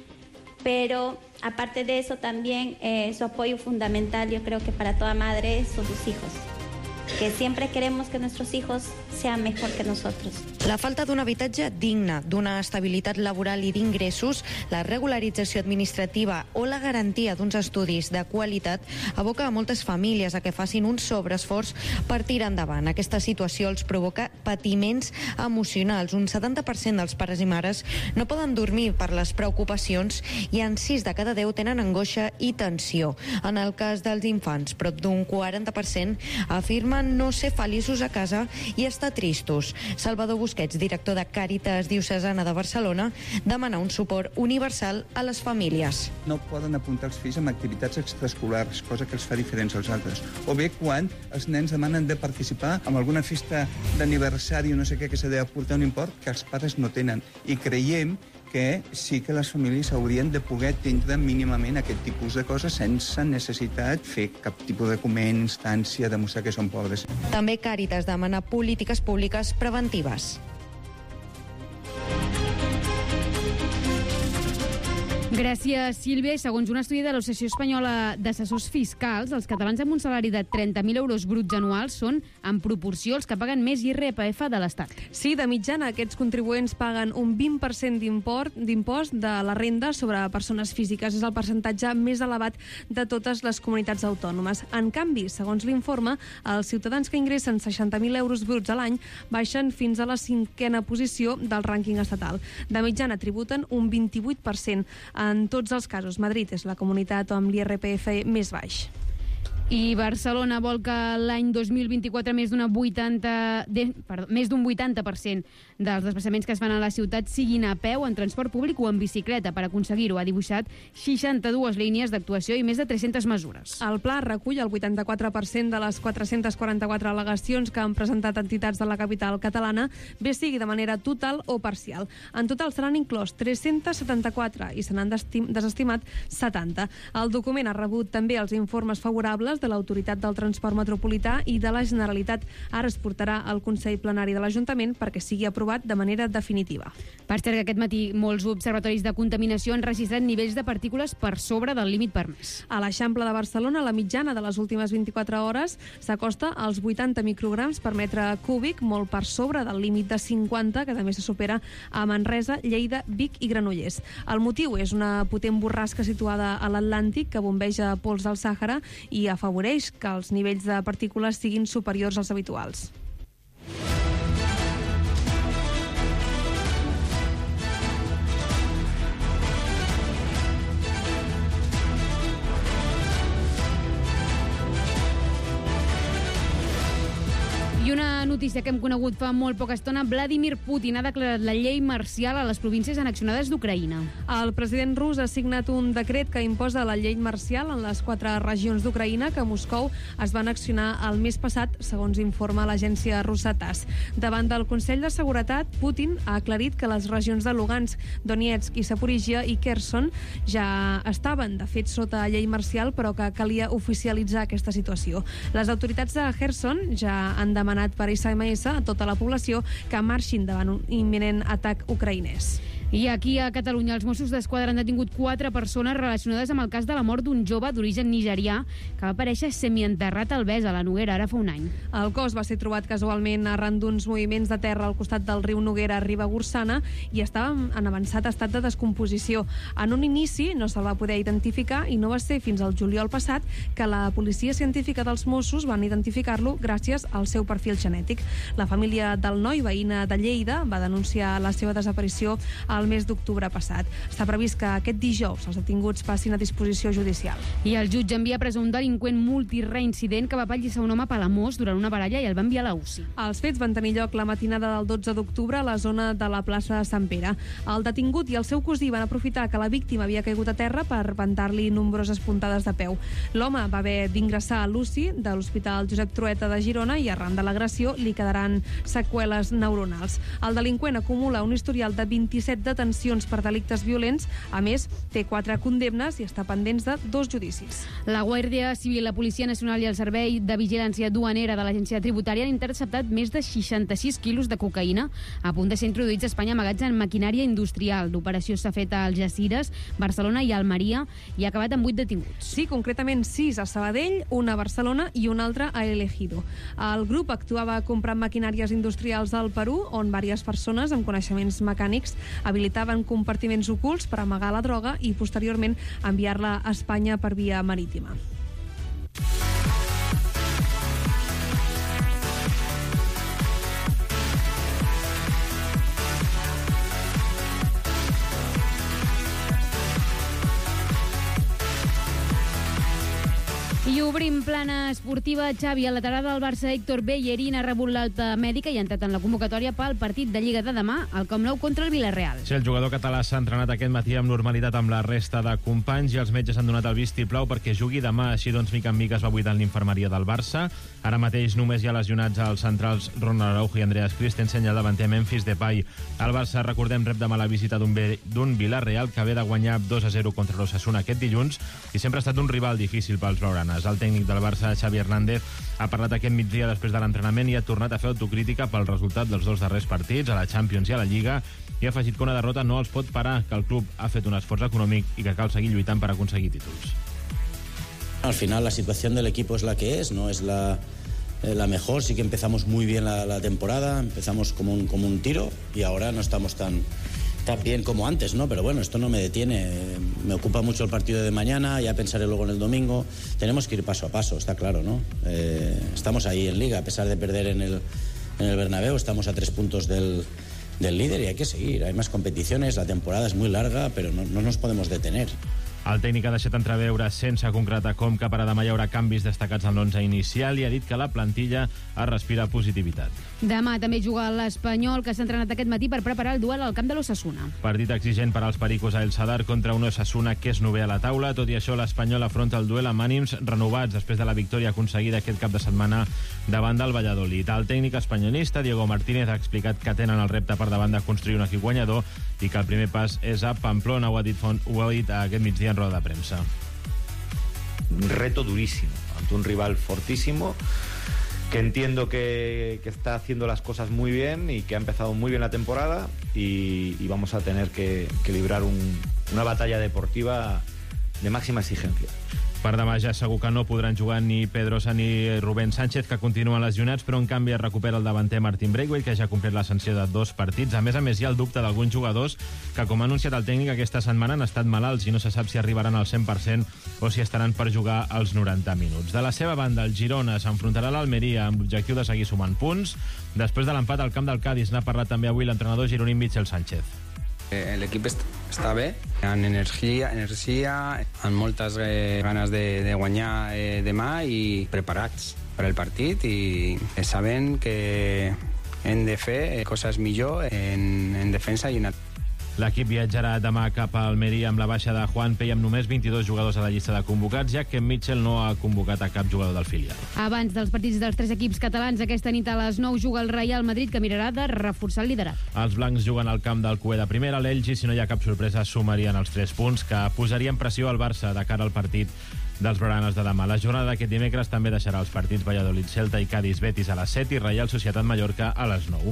Pero aparte de eso también eh, su apoyo fundamental, yo creo que para toda madre, son sus hijos. Que siempre queremos que nuestros hijos sean mejor que nosotros. La falta d'un habitatge digne, d'una estabilitat laboral i d'ingressos, la regularització administrativa o la garantia d'uns estudis de qualitat aboca a moltes famílies a que facin un sobreesforç per tirar endavant. Aquesta situació els provoca patiments emocionals. Un setanta per cent dels pares i mares no poden dormir per les preocupacions i en sis de cada deu tenen angoixa i tensió. En el cas dels infants, prop d'un quaranta per cent afirmen no ser feliços a casa i estar tristos. Salvador Busquets, director de Càritas Diocesana de Barcelona, demana un suport universal a les famílies. No poden apuntar els fills en activitats extraescolars, cosa que els fa diferents als altres. O bé quan els nens demanen de participar en alguna festa d'aniversari o no sé què, que s'ha d'aportar un import que els pares no tenen. I creiem que sí que les famílies haurien de poder tindre mínimament aquest tipus de coses sense necessitat fer cap tipus de document, instància, demostrar que són pobres. També Càritas demana polítiques públiques preventives. Gràcies, Sílvia. I segons un estudi de l'Associació Espanyola d'Assessors Fiscals, els catalans amb un salari de trenta mil euros bruts anuals són, en proporció, els que paguen més I R P F de l'Estat. Sí, de mitjana, aquests contribuents paguen un vint per cent d'impost de la renda sobre persones físiques. És el percentatge més elevat de totes les comunitats autònomes. En canvi, segons l'informe, els ciutadans que ingressen seixanta mil euros bruts a l'any baixen fins a la cinquena posició del rànquing estatal. De mitjana tributen un vint-i-vuit per cent. En tots els casos, Madrid és la comunitat amb l'I R P F més baix. I Barcelona vol que l'any dos mil vint-i-quatre més d'una vuitanta, de, perdó, més d'un vuitanta per cent dels desplaçaments que es fan a la ciutat siguin a peu, en transport públic o en bicicleta. Per aconseguir-ho ha dibuixat seixanta-dues línies d'actuació i més de tres-centes mesures. El pla recull el vuitanta-quatre per cent de les quatre-cents quaranta-quatre al·legacions que han presentat entitats de la capital catalana, bé sigui de manera total o parcial. En total se n'han inclòs tres-cents setanta-quatre i se n'han desestimat setanta. El document ha rebut també els informes favorables de l'Autoritat del Transport Metropolità i de la Generalitat. Ara es portarà al Consell Plenari de l'Ajuntament perquè sigui aprovat de manera definitiva. Per cert, que aquest matí molts observatoris de contaminació han registrat nivells de partícules per sobre del límit permès. A l'Eixample de Barcelona, la mitjana de les últimes vint-i-quatre hores s'acosta als vuitanta micrograms per metre cúbic, molt per sobre del límit de cinquanta, que també se supera a Manresa, Lleida, Vic i Granollers. El motiu és una potent borrasca situada a l'Atlàntic que bombeja pols del Sàhara i afavoreix que els nivells de partícules siguin superiors als habituals. I una notícia que hem conegut fa molt poca estona, Vladimir Putin ha declarat la llei marcial a les províncies annexionades d'Ucraïna. El president rus ha signat un decret que imposa la llei marcial en les quatre regions d'Ucraïna que Moscou es va annexionar el mes passat, segons informa l'agència russa TASS. Davant del Consell de Seguretat, Putin ha aclarit que les regions de Lugansk, Donetsk i Zaporizhia i Kherson ja estaven, de fet, sota llei marcial, però que calia oficialitzar aquesta situació. Les autoritats de Kherson ja han demanat per S M S a tota la població que marxin davant un imminent atac ucraïnès. I aquí a Catalunya els Mossos d'Esquadra han detingut quatre persones relacionades amb el cas de la mort d'un jove d'origen nigerià que va aparèixer semienterrat al Bes, a la Noguera, ara fa un any. El cos va ser trobat casualment arran d'uns moviments de terra al costat del riu Noguera a Ribagorçana i estava en avançat estat de descomposició. En un inici no se'l va poder identificar i no va ser fins al juliol passat que la policia científica dels Mossos van identificar-lo gràcies al seu perfil genètic. La família del noi, veïna de Lleida, va denunciar la seva desaparició al mes d'octubre passat. Està previst que aquest dijous els detinguts passin a disposició judicial. I el jutge envia a presó un delinqüent multireincident que va apallissar un home a Palamós durant una baralla i el va enviar a la U C I. Els fets van tenir lloc la matinada del dotze d'octubre a la zona de la plaça de Sant Pere. El detingut i el seu cosí van aprofitar que la víctima havia caigut a terra per ventar-li nombroses puntades de peu. L'home va haver d'ingressar a l'U C I de l'Hospital Josep Trueta de Girona i arran de l'agressió li quedaran seqüeles neuronals. El delinqüent acumula un historial de vint-i-set detencions per delictes violents. A més, té quatre condemnes i està pendents de dos judicis. La Guàrdia Civil, la Policia Nacional i el Servei de Vigilància Duanera de l'Agència Tributària han interceptat més de seixanta-sis quilos de cocaïna a punt de ser introduïts a Espanya amagats en maquinària industrial. L'operació s'ha fet a Algeciras, Barcelona i Almeria i ha acabat amb vuit detinguts. Sí, concretament sis a Sabadell, una a Barcelona i una altra a El Ejido. El grup actuava comprant maquinàries industrials al Perú, on diverses persones amb coneixements mecànics habilitaven compartiments ocults per amagar la droga i posteriorment enviar-la a Espanya per via marítima. obrim plana esportiva. Xavi, a la tarda del Barça, Héctor Bellerín ha rebut l'alta mèdica i ha entrat en la convocatòria pel partit de Lliga de demà, al Camp Nou contra el Villarreal. Sí, el jugador català s'ha entrenat aquest matí amb normalitat amb la resta de companys i els metges han donat el vistiplau perquè jugui demà. Així doncs, mica en mica es va buidant l'infermeria del Barça. Ara mateix només hi ha lesionats als centrals Ronald Araujo i Andreas Christensen i el davanter Memphis Depay. El Barça, recordem, rep demà la visita d'un Villarreal que ve de guanyar dos a zero contra l'Osasuna aquest dilluns i sempre ha estat un rival difícil pels blaugranes. El tècnic del Barça, Xavi Hernández, ha parlat aquest migdia després de l'entrenament i ha tornat a fer autocrítica pel resultat dels dos darrers partits, a la Champions i a la Lliga, i ha afegit que una derrota no els pot parar, que el club ha fet un esforç econòmic i que cal seguir lluitant per aconseguir títols. Al final la situación del equipo es la que es, no es la, eh, la mejor. Sí que empezamos muy bien la, la temporada, empezamos como un, como un tiro y ahora no estamos tan, tan bien como antes, ¿no? Pero bueno, esto no me detiene. Me ocupa mucho el partido de mañana, ya pensaré luego en el domingo. Tenemos que ir paso a paso, está claro, ¿no? Eh, estamos ahí en Liga, a pesar de perder en el, en el Bernabéu, estamos a tres puntos del, del líder y hay que seguir. Hay más competiciones, la temporada es muy larga, pero no, no nos podemos detener. El tècnic ha deixat entreveure, sense concretar com, que per a demà hi haurà canvis destacats en l'onze inicial i ha dit que la plantilla es respira positivitat. Demà també juga l'Espanyol, que s'ha entrenat aquest matí per preparar el duel al camp de l'Osasuna. Partit exigent per als pericos a El Sadar contra un Osasuna que és novè a la taula. Tot i això, l'Espanyol afronta el duel amb ànims renovats després de la victòria aconseguida aquest cap de setmana davant del Valladolid. El tècnic espanyolista, Diego Martínez, ha explicat que tenen el repte per davant de construir un equip guanyador i que el primer pas és a Pamplona. Ho ha dit, ho ha dit aquest migdia en roda de prensa. Un reto durísimo ante un rival fortísimo que entiendo que, que está haciendo las cosas muy bien y que ha empezado muy bien la temporada y, y vamos a tener que, que librar un, una batalla deportiva de máxima exigencia. Per demà ja segur que no podran jugar ni Pedrosa ni Rubén Sánchez, que continuen lesionats, però en canvi es recupera el davanter Martin Braithwaite, que ja ha complert la sanció de dos partits. A més a més, hi ha el dubte d'alguns jugadors que, com ha anunciat el tècnic, aquesta setmana han estat malalts i no se sap si arribaran al cent per cent o si estaran per jugar als noranta minuts. De la seva banda, el Girona s'enfrontarà a l'Almeria amb l'objectiu de seguir sumant punts. Després de l'empat al camp del Cádiz n'ha parlat també avui l'entrenador gironí Michel Sánchez. L'equip està bé, amb energia, energia amb moltes eh, ganes de, de guanyar eh, demà i preparats per al partit i sabent que hem de fer coses millor en, en defensa i en atac. L'equip viatjarà demà cap a Almeria amb la baixa de Juan Pey amb només vint-i-dos jugadors a la llista de convocats, ja que Mitchell no ha convocat a cap jugador del filial. Abans dels partits dels tres equips catalans, aquesta nit a les nou juga el Real Madrid, que mirarà de reforçar el liderat. Els blancs juguen al camp del Cué de primera. L'Elx, si no hi ha cap sorpresa, sumarien els tres punts que posarien pressió al Barça de cara al partit dels blaugranes de demà. La jornada d'aquest dimecres també deixarà els partits Valladolid, Celta i Cádiz Betis a les set i Reial Societat Mallorca a les nou.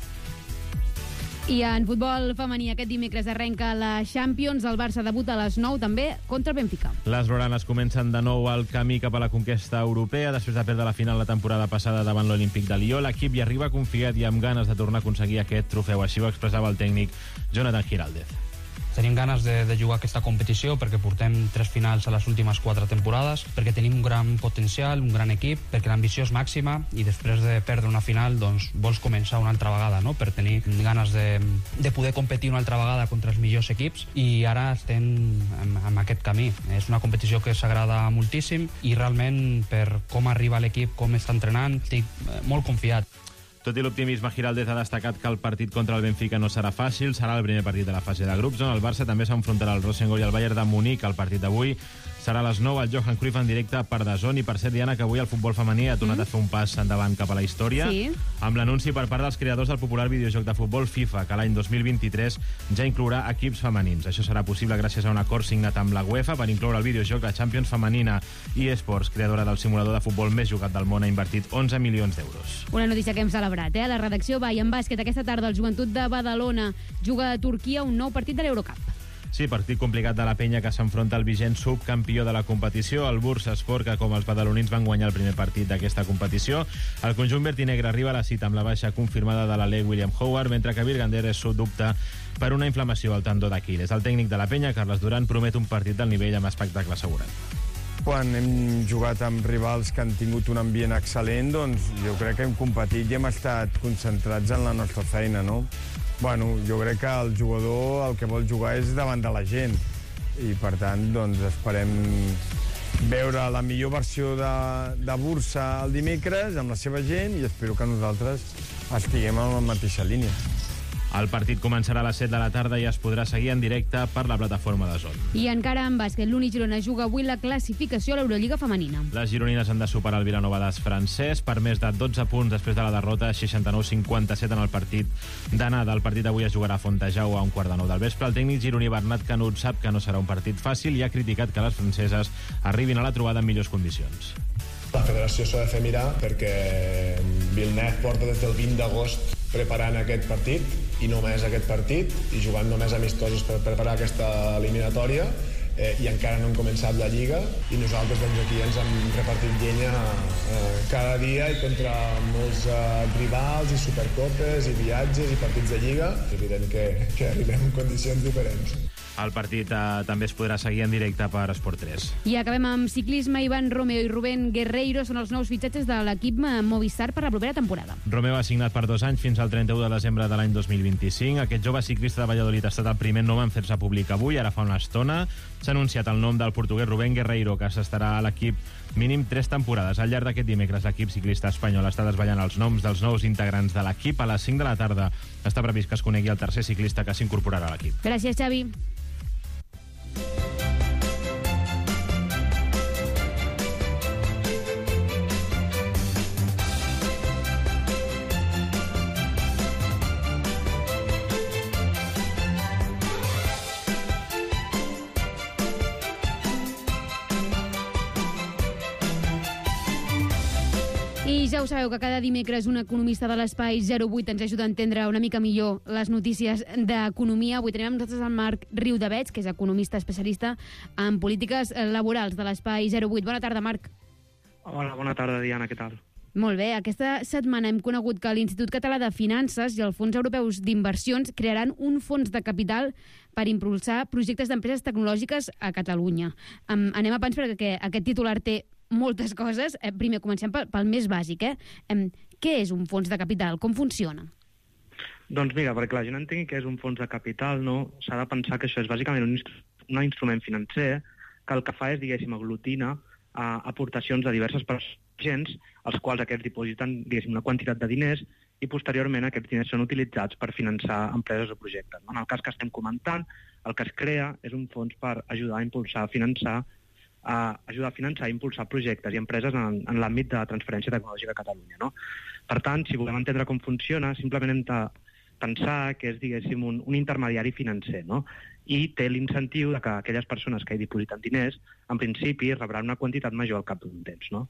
I en futbol femení aquest dimecres arrenca la Champions. El Barça debuta a les nou també contra el Benfica. Les blaugranes comencen de nou el camí cap a la conquesta europea. Després de perdre la final la temporada passada davant l'Olímpic de Lió, l'equip hi arriba confiat i amb ganes de tornar a aconseguir aquest trofeu. Així ho expressava el tècnic Jonathan Giraldez. Tenim ganes de, de jugar aquesta competició perquè portem tres finals a les últimes quatre temporades, perquè tenim un gran potencial, un gran equip, perquè l'ambició és màxima i després de perdre una final doncs vols començar una altra vegada, no? Per tenir ganes de, de poder competir una altra vegada contra els millors equips i ara estem en, en aquest camí. És una competició que s'agrada moltíssim i realment per com arriba l'equip, com està entrenant, estic molt confiat. Tot i l'optimisme, Giraldez ha destacat que el partit contra el Benfica no serà fàcil. Serà el primer partit de la fase de grups, on el Barça també s'enfrontarà al Rosenborg i al Bayern de Munic. El partit d'avui serà a les nou al Johan Cruyff en directe per D A Z N. I per cert, Diana, que avui el futbol femení ha tornat mm. a fer un pas endavant cap a la història, sí. amb l'anunci per part dels creadors del popular videojoc de futbol FIFA, que l'any dos mil vint-i-tres ja inclourà equips femenins. Això serà possible gràcies a un acord signat amb la UEFA per incloure el videojoc la Champions femenina. i eSports, creadora del simulador de futbol més jugat del món, ha invertit onze milions d'euros. Una notícia que hem celebrat, eh? La redacció va i en bàsquet aquesta tarda el Joventut de Badalona juga a Turquia un nou partit de l'Eurocup. Sí, partit complicat de la penya que s'enfronta al vigent subcampió de la competició, el Bursaspor, que com els badalonins van guanyar el primer partit d'aquesta competició. El conjunt verd i negre arriba a la cita amb la baixa confirmada de l'Alec William Howard, mentre que Virganderes dubta per una inflamació al tendó d'Aquiles. El tècnic de la penya, Carles Duran, promet un partit del nivell amb espectacle assegurat. Quan hem jugat amb rivals que han tingut un ambient excel·lent, doncs jo crec que hem competit i hem estat concentrats en la nostra feina, no? Bueno, jo crec que el jugador el que vol jugar és davant de la gent i, per tant, doncs esperem veure la millor versió de, de Bursa el dimecres amb la seva gent i espero que nosaltres estiguem en la mateixa línia. El partit començarà a les set de la tarda i es podrà seguir en directe per la plataforma de Zon. I encara en bàsquet, l'Uni Girona juga avui la classificació a l'Eurolliga femenina. Les gironines han de superar el Vilanova d'As francès per més de dotze punts després de la derrota seixanta-nou cinquanta-set en el partit d'anada. El partit d'avui es jugarà a Fontejau a un quart de nou del vespre. El tècnic gironí Bernat Canut sap que no serà un partit fàcil i ha criticat que les franceses arribin a la trobada en millors condicions. La federació s'ha de fer mirar perquè Villeneuve porta des del vint d'agost preparant aquest partit i només aquest partit i jugant només amistosos per preparar aquesta eliminatòria eh, i encara no hem començat la Lliga i nosaltres doncs, aquí ens hem repartit llenya eh, cada dia i contra molts eh, rivals i supercopes i viatges i partits de Lliga. És evident que, que arribem en condicions diferents. El partit eh, també es podrà seguir en directe per Esport tres. I acabem amb ciclisme. Ivan Romeo i Rubén Guerreiro són els nous fitxatges de l'equip Movistar per la propera temporada. Romeo ha signat per dos anys fins al trenta-u de desembre de l'any dos mil vint-i-cinc. Aquest jove ciclista de Valladolid ha estat el primer nom en fer-se públic avui, ara fa una estona. S'ha anunciat el nom del portuguès Rubén Guerreiro, que s'estarà a l'equip mínim tres temporades. Al llarg d'aquest dimecres, l'equip ciclista espanyol està desvetllant els noms dels nous integrants de l'equip. A les cinc de la tarda està previst que es conegui el tercer ciclista que s'incorporarà a l'equip. Gràcies, Xavi. I ja ho sabeu que cada dimecres un economista de l'Espai zero vuit ens ajuda a entendre una mica millor les notícies d'economia. Avui tenim amb nosaltres el Marc Riudebeig, que és economista especialista en polítiques laborals de l'Espai zero vuit. Bona tarda, Marc. Hola, bona tarda, Diana, què tal? Molt bé, aquesta setmana hem conegut que l'Institut Català de Finances i el Fons Europeus d'Inversions crearan un fons de capital per impulsar projectes d'empreses tecnològiques a Catalunya. Um, anem a pams perquè aquest titular té moltes coses. Eh, primer, comencem pel, pel més bàsic. Eh? Eh, què és un fons de capital? Com funciona? Doncs mira, perquè la gent entengui què és un fons de capital, no? S'ha de pensar que això és bàsicament un, instru un instrument financer que el que fa és, diguéssim, aglutina a aportacions de diverses agents, als quals aquests dipositen, diguéssim, una quantitat de diners i posteriorment aquests diners són utilitzats per finançar empreses o projectes. En el cas que estem comentant, el que es crea és un fons per ajudar a impulsar, a finançar a ajudar a finançar i impulsar projectes i empreses en, en l'àmbit de transferència tecnològica a Catalunya. No? Per tant, si volem entendre com funciona, simplement hem de pensar que és, diguéssim, un, un intermediari financer, no? I té l'incentiu de que aquelles persones que hi dipositen diners, en principi, rebran una quantitat major al cap d'un temps. No?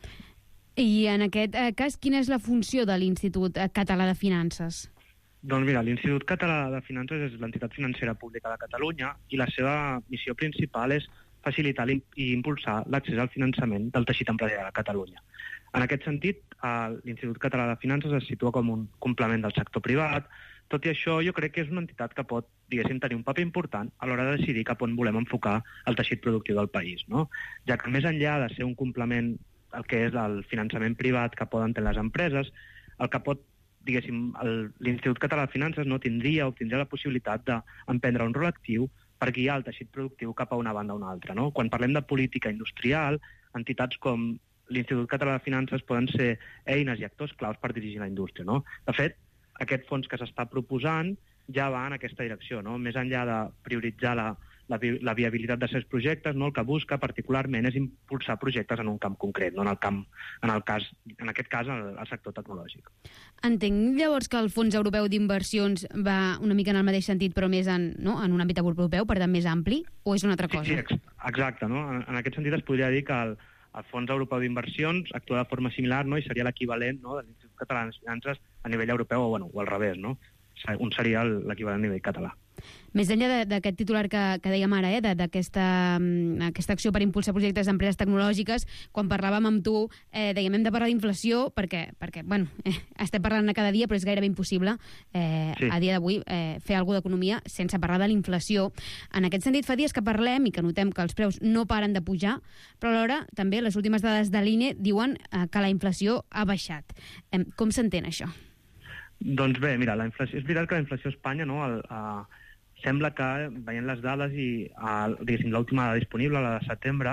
I en aquest eh, cas, quina és la funció de l'Institut Català de Finances? Doncs mira, l'Institut Català de Finances és l'entitat financera pública de Catalunya i la seva missió principal és facilitar i impulsar l'accés al finançament del teixit empresarial a Catalunya. En aquest sentit, l'Institut Català de Finances es situa com un complement del sector privat. Tot i això, jo crec que és una entitat que pot, diguéssim, tenir un paper important a l'hora de decidir cap on volem enfocar el teixit productiu del país, no? Ja que més enllà de ser un complement al que és el finançament privat que poden tenir les empreses, el que pot, diguéssim, l'Institut Català de Finances no tindria o tindria la possibilitat d'emprendre un rol actiu per guiar el teixit productiu cap a una banda o una altra. No? Quan parlem de política industrial, entitats com l'Institut Català de Finances poden ser eines i actors claus per dirigir la indústria. No? De fet, aquest fons que s'està proposant ja va en aquesta direcció. No? Més enllà de prioritzar la, la, la viabilitat de certs projectes, no? El que busca particularment és impulsar projectes en un camp concret, no? en, el camp, en, el cas, en aquest cas el, el sector tecnològic. Entenc llavors que el Fons Europeu d'Inversions va una mica en el mateix sentit, però més en, no? en un àmbit europeu, per tant més ampli, o és una altra cosa? Sí, sí, exacte. No? En, en aquest sentit es podria dir que el, el Fons Europeu d'Inversions actua de forma similar, no? I seria l'equivalent, no? de l'Institut Català de Finances a nivell europeu, o, bueno, o al revés, no? Un seria l'equivalent a nivell català. Més enllà d'aquest titular que, que dèiem ara, eh, d'aquesta aquesta acció per impulsar projectes d'empreses tecnològiques, quan parlàvem amb tu, eh, dèiem hem de parlar d'inflació perquè, perquè bueno, eh, estem parlant cada dia, però és gairebé impossible eh, sí. a dia d'avui eh, fer alguna d'economia sense parlar de l'inflació. En aquest sentit, fa dies que parlem i que notem que els preus no paren de pujar, però alhora també les últimes dades de l'I N E diuen eh, que la inflació ha baixat. Eh, com s'entén això? Doncs bé, mira, la inflació, és veritat que la inflació a Espanya, no, el, a, sembla que, veient les dades i l'última dada disponible, la de setembre,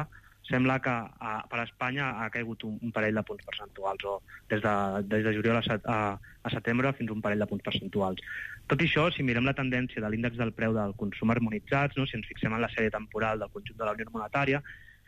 sembla que a, per Espanya ha caigut un, un parell de punts percentuals, o des de, des de juliol a, set, a, a setembre fins a un parell de punts percentuals. Tot i això, si mirem la tendència de l'índex del preu del consum harmonitzats, no? Si ens fixem en la sèrie temporal del conjunt de la Unió Monetària,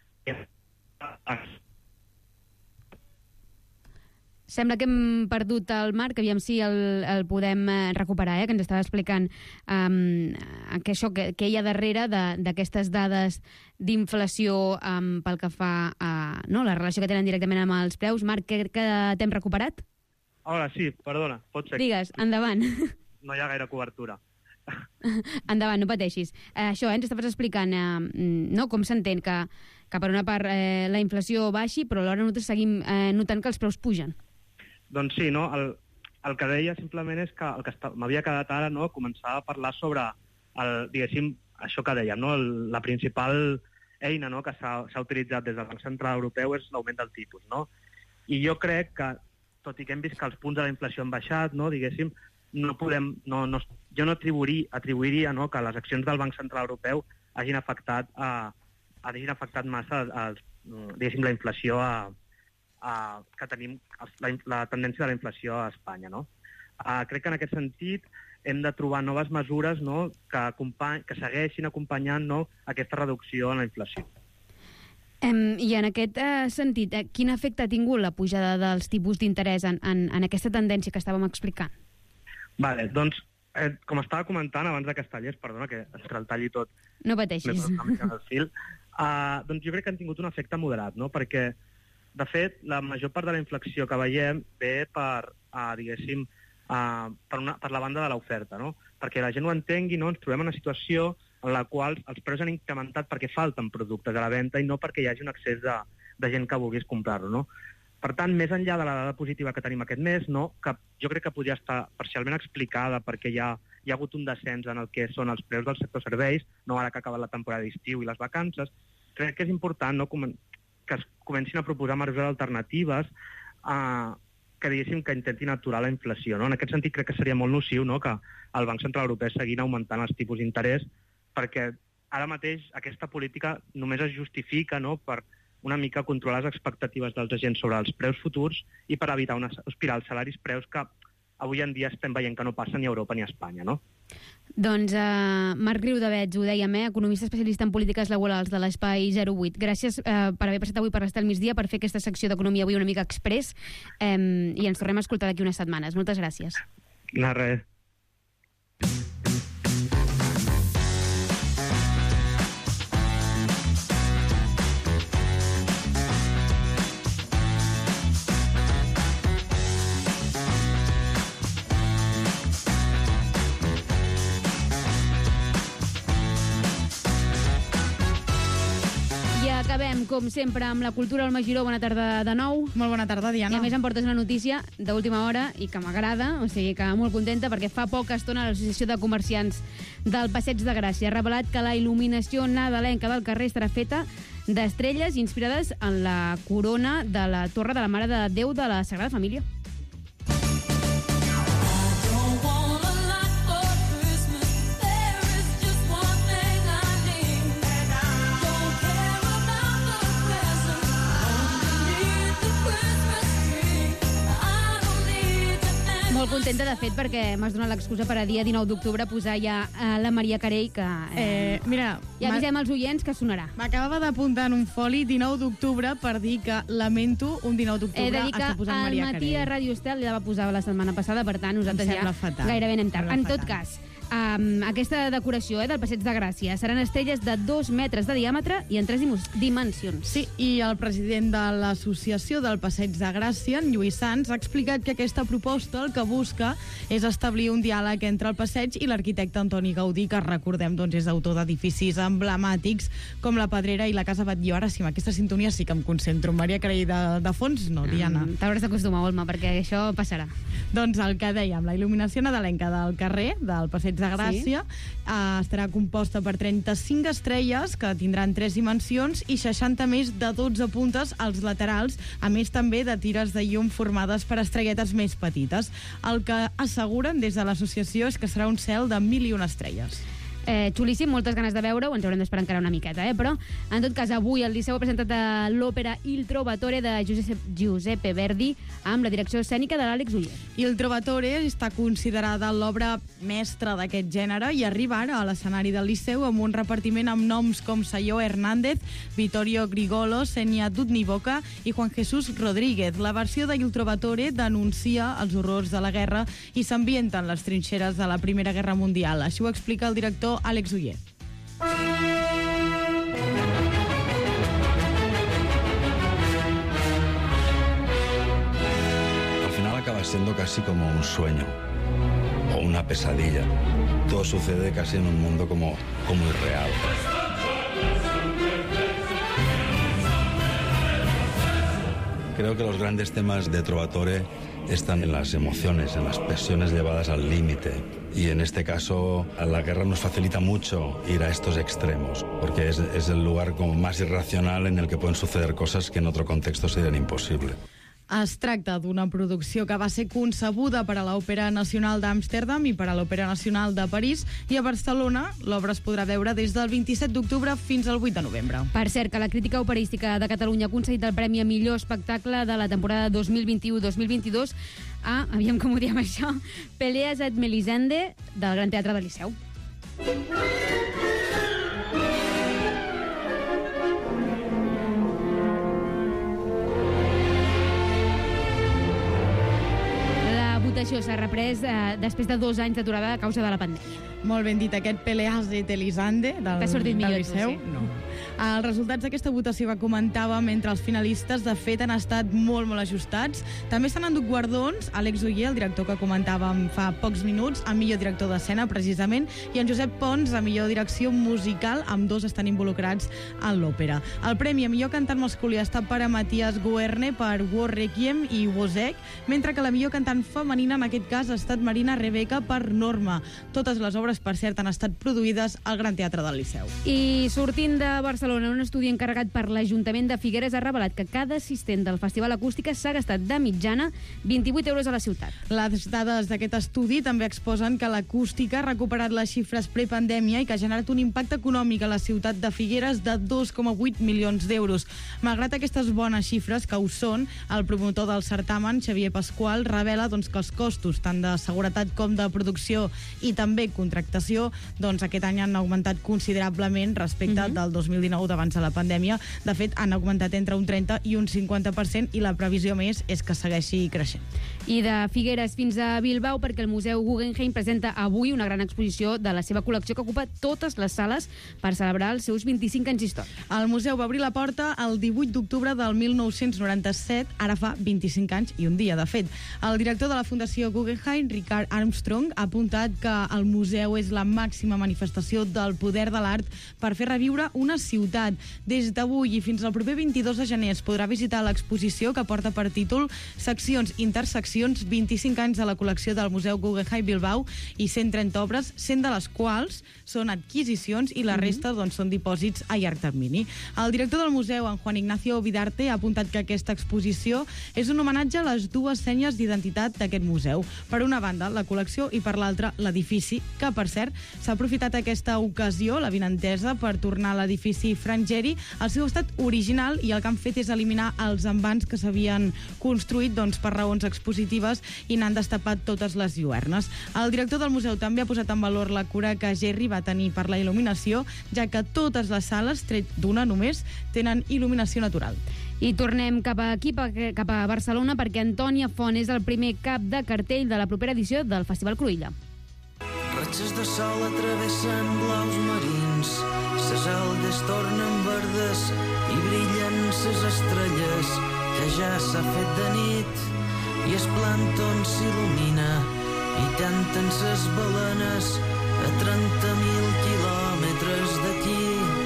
sembla que hem perdut el Marc, aviam si el, el podem recuperar, eh? Que ens estava explicant um, que això, que, que hi ha darrere d'aquestes dades d'inflació um, pel que fa a no, la relació que tenen directament amb els preus. Marc, que, que t'hem recuperat? Hola, sí, perdona, pot ser. Digues, endavant. No hi ha gaire cobertura. Endavant, no pateixis. Eh, això, eh, ens estaves explicant eh, no, com s'entén que, que per una part eh, la inflació baixi, però alhora nosaltres seguim eh, notant que els preus pugen. Doncs sí, no? el, el que deia simplement és que el que m'havia quedat ara, no? Començar a parlar sobre, el, diguéssim, això que dèiem, no? el, la principal eina, no? Que s'ha utilitzat des del Banc Central Europeu és l'augment del tipus. No? I jo crec que, tot i que hem vist que els punts de la inflació han baixat, no? Diguéssim, no podem, no, no, jo no atribuiria, atribuiria no? Que les accions del Banc Central Europeu hagin afectat, a, hagin afectat massa a, diguéssim, la inflació a Uh, que tenim la, la tendència de la inflació a Espanya. No? Uh, crec que en aquest sentit hem de trobar noves mesures, no? que, que segueixin acompanyant, no? Aquesta reducció en la inflació. Um, I en aquest uh, sentit, eh, quin efecte ha tingut la pujada dels tipus d'interès en, en, en aquesta tendència que estàvem explicant? Vale, doncs, eh, com estava comentant abans que es tallés, perdona que es retalli tot. No pateixis. El fil, uh, doncs jo crec que han tingut un efecte moderat, no? Perquè de fet, la major part de la inflació que veiem ve per, uh, diguéssim, uh, per, una, per la banda de l'oferta, no? Perquè la gent ho entengui, no? Ens trobem en una situació en la qual els preus han incrementat perquè falten productes a la venda i no perquè hi hagi un excés de, de gent que vulguis comprar-lo, no? Per tant, més enllà de la dada positiva que tenim aquest mes, no? Que jo crec que podria estar parcialment explicada perquè hi ha, hi ha hagut un descens en el que són els preus del sector serveis, no ara que ha acabat la temporada d'estiu i les vacances, crec que és important, no? Com, que es comencin a proposar mesures alternatives eh, que diguéssim que intentin aturar la inflació. No? En aquest sentit crec que seria molt nociu, no? Que el Banc Central Europeu seguint augmentant els tipus d'interès, perquè ara mateix aquesta política només es justifica, no? Per una mica controlar les expectatives dels agents sobre els preus futurs i per evitar una espiral salaris-preus que avui en dia estem veient que no passa ni a Europa ni a Espanya, no? Doncs uh, Marc Riudavets, ho dèiem, eh? Economista especialista en polítiques laborals de l'Espai zero vuit. Gràcies uh, per haver passat avui per l'Estel Migdia, per fer aquesta secció d'Economia avui una mica express, um, i ens tornem a escoltar d'aquí unes setmanes. Moltes gràcies. No, res. Acabem, com sempre, amb la cultura al Magiró. Bona tarda de nou. Molt bona tarda, Diana. I a més em portes una notícia d'última hora i que m'agrada, o sigui que molt contenta, perquè fa poca estona l'Associació de Comerciants del Passeig de Gràcia ha revelat que la il·luminació nadalenca del carrer estarà feta d'estrelles inspirades en la corona de la Torre de la Mare de Déu de la Sagrada Família. Molt contenta, de fet, perquè m'has donat l'excusa per a dia dinou d'octubre posar ja uh, la Maria Carey, que eh, eh, mira, ja avisem als oients que sonarà. M'acabava d'apuntar en un foli dinou d'octubre per dir que lamento un dinou d'octubre estar posant Maria Carey. Al matí a Ràdio Estel ja la va posar la setmana passada, per tant, nosaltres ja fatal. Gairebé anem tard. En tot cas, Um, aquesta decoració eh, del Passeig de Gràcia seran estrelles de dos metres de diàmetre i en tres dimensions. Sí, i el president de l'Associació del Passeig de Gràcia, en Lluís Sans, ha explicat que aquesta proposta el que busca és establir un diàleg entre el passeig i l'arquitecte Antoni Gaudí, que recordem doncs, és autor d'edificis emblemàtics com la Pedrera i la Casa Batlló. Ara sí, amb aquesta sintonia sí que em concentro. Maria Carey de, de fons, no, Diana. Um, T'hauràs d'acostumar, Olma, perquè això passarà. Doncs el que dèiem, la il·luminació nadalenca del carrer, del Passeig de Gràcia, sí? eh, estarà composta per trenta-cinc estrelles que tindran tres dimensions i seixanta més de dotze puntes als laterals, a més també de tires de llum formades per estrelletes més petites. El que asseguren des de l'associació és que serà un cel de mil i una estrelles. Eh, xulíssim, moltes ganes de veure-ho, ens haurem d'esperar encara una miqueta, eh? Però, en tot cas, avui el Liceu ha presentat l'òpera Il Trovatore de Giuseppe Verdi amb la direcció escènica de l'Àlex Uller. Il Trovatore està considerada l'obra mestra d'aquest gènere i arriba ara a l'escenari del Liceu amb un repartiment amb noms com Sayó Hernández, Vittorio Grigolo, Senia Dudnivoca i Juan Jesús Rodríguez. La versió de Il Trovatore denuncia els horrors de la guerra i s'ambienta en les trinxeres de la Primera Guerra Mundial. Així ho explica el director Àlex Uller. Al final acaba siendo casi como un sueño o una pesadilla. Todo sucede casi en un mundo como, como irreal. Creo que los grandes temas de Trovatore están en las emociones, en las pasiones llevadas al límite. Y en este caso, la guerra nos facilita mucho ir a estos extremos, porque es, es el lugar como más irracional en el que pueden suceder cosas que en otro contexto serían imposibles. Es tracta d'una producció que va ser concebuda per a l'Òpera Nacional d'Amsterdam i per a l'Òpera Nacional de París, i a Barcelona l'obra es podrà veure des del vint-i-set d'octubre fins al vuit de novembre. Per cert, que la crítica operística de Catalunya ha aconseguit el Premi a millor espectacle de la temporada dos mil vint-i-u dos mil vint-i-dos a, aviam com ho diem això, Peleas et Melisende, del Gran Teatre del Liceu. Això s'ha reprès eh, després de dos anys d'aturada a causa de la pandèmia. Molt ben dit, aquest Peleas et Elisande del, del Liceu. Sí. No. Els resultats d'aquesta votació va comentar mentre els finalistes, de fet, han estat molt, molt ajustats. També s'han endut guardons Àlex Uller, el director que comentàvem fa pocs minuts, a millor director d'escena, precisament, i en Josep Pons, a millor direcció musical. Amb dos estan involucrats en l'òpera. El premi a millor cantant masculí ha estat per a Matías Guerne per War Requiem i Wozzeck, mentre que la millor cantant femenina en aquest cas ha estat Marina Rebeka per Norma. Totes les obres, per cert, han estat produïdes al Gran Teatre del Liceu. I sortint de Barcelona, un estudi encarregat per l'Ajuntament de Figueres ha revelat que cada assistent del Festival Acústica s'ha gastat de mitjana vint-i-vuit euros a la ciutat. Les dades d'aquest estudi també exposen que l'acústica ha recuperat les xifres prepandèmia i que ha generat un impacte econòmic a la ciutat de Figueres de dos coma vuit milions d'euros. Malgrat aquestes bones xifres, que ho són, el promotor del certamen, Xavier Pasqual, revela doncs, que els costos tant de seguretat com de producció i també contractació doncs, aquest any han augmentat considerablement respecte uh-huh. del dos mil dinou, d'abans de la pandèmia. De fet, han augmentat entre un trenta i un cinquanta per cent i la previsió més és que segueixi creixent. I de Figueres fins a Bilbao, perquè el Museu Guggenheim presenta avui una gran exposició de la seva col·lecció que ocupa totes les sales per celebrar els seus vint-i-cinc anys d'història. El museu va obrir la porta el divuit d'octubre del mil nou-cents noranta-set, ara fa vint-i-cinc anys i un dia, de fet. El director de la Fundació Guggenheim, Richard Armstrong, ha apuntat que el museu és la màxima manifestació del poder de l'art per fer reviure una ciutat. Des d'avui i fins al proper vint-i-dos de gener es podrà visitar l'exposició que porta per títol Seccions Interseccions, vint-i-cinc anys de la col·lecció del Museu Guggenheim Bilbao i cent trenta obres, cent de les quals són adquisicions i la resta doncs, són dipòsits a llarg termini. El director del museu, en Juan Ignacio Vidarte, ha apuntat que aquesta exposició és un homenatge a les dues senyes d'identitat d'aquest museu. Per una banda, la col·lecció, i per l'altra, l'edifici, que, per cert, s'ha aprofitat aquesta ocasió, la vinentesa, per tornar a l'edifici Frangeri al seu estat original, i el que han fet és eliminar els envans que s'havien construït doncs, per raons expositives i n'han destapat totes les lluernes. El director del museu també ha posat en valor la cura que Gerri va tenir per la il·luminació, ja que totes les sales, tret d'una només, tenen il·luminació natural. I tornem cap aquí, cap a Barcelona, perquè Antònia Font és el primer cap de cartell de la propera edició del Festival Cruïlla. Ratxes de sol atravessen blaus marins, ses aldes tornen verdes i brillen ses estrelles, que ja s'ha fet de nit i el plàncton s'il·lumina i canten ses balenes a trenta mil quilòmetres d'aquí.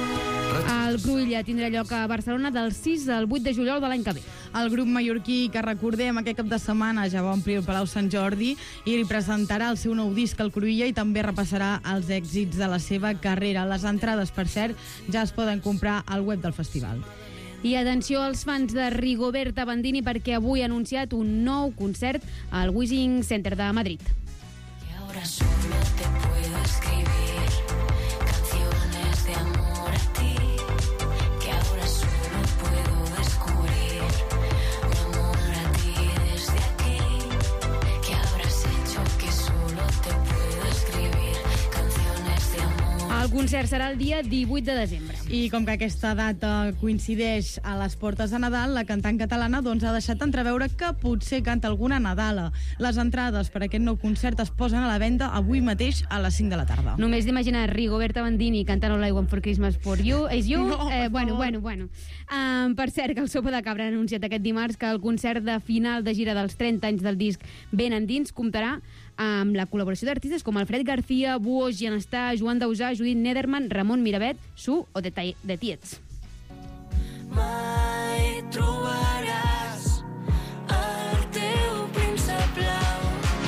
El Cruïlla tindrà lloc a Barcelona del sis al vuit de juliol de l'any que ve. El grup mallorquí, que recordem aquest cap de setmana ja va omplir el Palau Sant Jordi i li presentarà el seu nou disc al Cruïlla i també repassarà els èxits de la seva carrera. Les entrades, per cert, ja es poden comprar al web del festival. I atenció als fans de Rigoberta Bandini, perquè avui ha anunciat un nou concert al Wishing Center de Madrid. Y ahora solo te puedo escribir ti, que ahora solo puedo descubrir. Mi amor a ti desde aquí, que habrás hecho que solo te puedo escribir canciones de amor. El concert serà el dia divuit de desembre. I com que aquesta data coincideix a les portes de Nadal, la cantant catalana doncs, ha deixat entreveure que potser canta alguna Nadala. Les entrades per aquest nou concert es posen a la venda avui mateix a les cinc de la tarda. Només d'imaginar Rigoberta Bandini cantant All I Want for Christmas for You is You. No, eh, bueno, bueno, bueno. Um, per cert, que el Sopa de Cabra ha anunciat aquest dimarts que el concert de final de gira dels trenta anys del disc Ben Endins comptarà amb la col·laboració d'artistes com Alfred García, Buos, Gianestà, Joan Dausà, Judit Nederman, Ramon Miravet, Su o de, de Tiets. Mai trobaràs el teu príncep blau.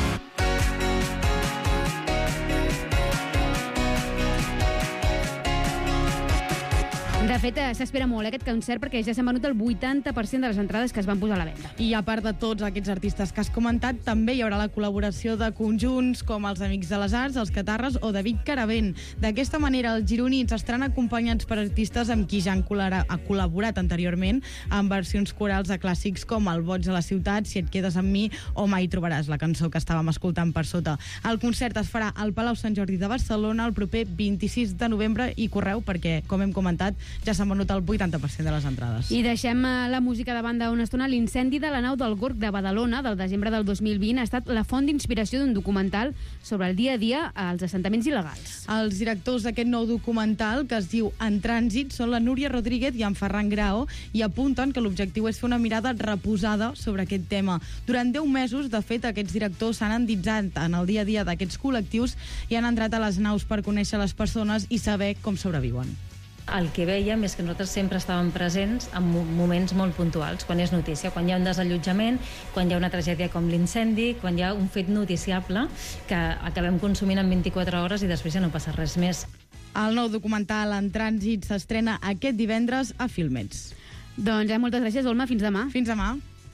De fet, s'espera molt aquest concert perquè ja s'han venut el vuitanta per cent de les entrades que es van posar a la venda. I a part de tots aquests artistes que has comentat, també hi haurà la col·laboració de conjunts com els Amics de les Arts, els Catarres o David Caravent. D'aquesta manera, els gironins estaran acompanyats per artistes amb qui ja han col·laborat anteriorment en versions corals de clàssics com El boig de la ciutat, Si et quedes amb mi o Mai trobaràs, la cançó que estàvem escoltant per sota. El concert es farà al Palau Sant Jordi de Barcelona el proper vint-i-sis de novembre i correu perquè, com hem comentat, ja s'han venut el vuitanta per cent de les entrades. I deixem la música de banda una estona. L'incendi de la nau del Gorg de Badalona del desembre del dos mil vint ha estat la font d'inspiració d'un documental sobre el dia a dia als assentaments il·legals. Els directors d'aquest nou documental, que es diu En Trànsit, són la Núria Rodríguez i en Ferran Grao, i apunten que l'objectiu és fer una mirada reposada sobre aquest tema. Durant deu mesos, de fet, aquests directors s'han endinsat en el dia a dia d'aquests col·lectius i han entrat a les naus per conèixer les persones i saber com sobreviuen. El que veiem és que nosaltres sempre estàvem presents en moments molt puntuals, quan és notícia, quan hi ha un desallotjament, quan hi ha una tragèdia com l'incendi, quan hi ha un fet noticiable que acabem consumint en vint-i-quatre hores i després ja no passa res més. El nou documental En Trànsit s'estrena aquest divendres a Filmets. Doncs eh, moltes gràcies, Olma. Fins demà. Fins demà.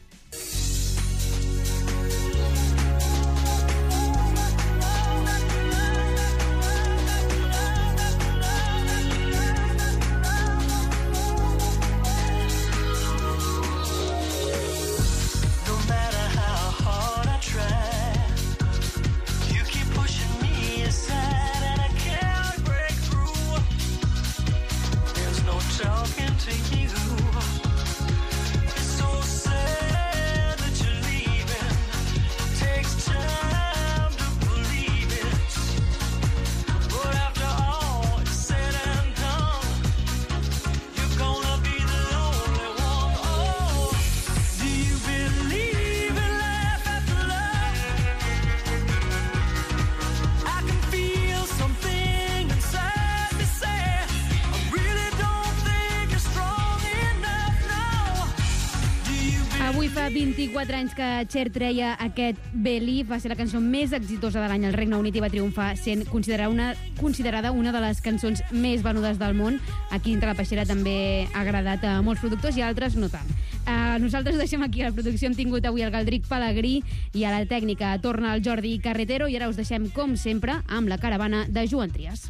Avui fa vint-i-quatre anys que Cher treia aquest Believe, va ser la cançó més exitosa de l'any al Regne Unit i va triomfar sent considerada una, considerada una de les cançons més venudes del món. Aquí dintre la peixera també ha agradat a molts productors i a altres no tant. Uh, nosaltres ho deixem aquí a la producció. Hem tingut avui el Galdric Pelegrí i a la tècnica torna el Jordi Carretero i ara us deixem, com sempre, amb la caravana de Joan Trias.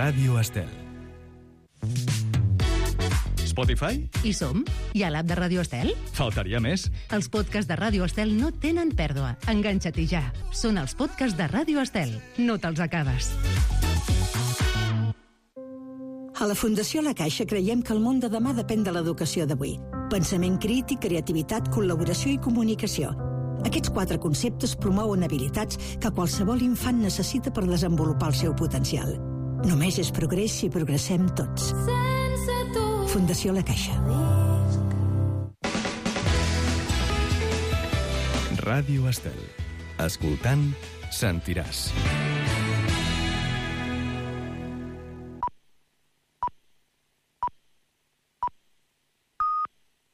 Ràdio Estel. Spotify? Hi som? I a l'app de Ràdio Estel? Faltaria més. Els podcasts de Ràdio Estel no tenen pèrdua. Enganxa't-hi ja. Són els podcasts de Ràdio Estel. No te'ls acabes. A la Fundació La Caixa creiem que el món de demà depèn de l'educació d'avui. Pensament crític, creativitat, col·laboració i comunicació. Aquests quatre conceptes promouen habilitats que qualsevol infant necessita per desenvolupar el seu potencial. Només és progrés si progressem tots. Fundació La Caixa. Ràdio Estel. Escoltant, sentiràs.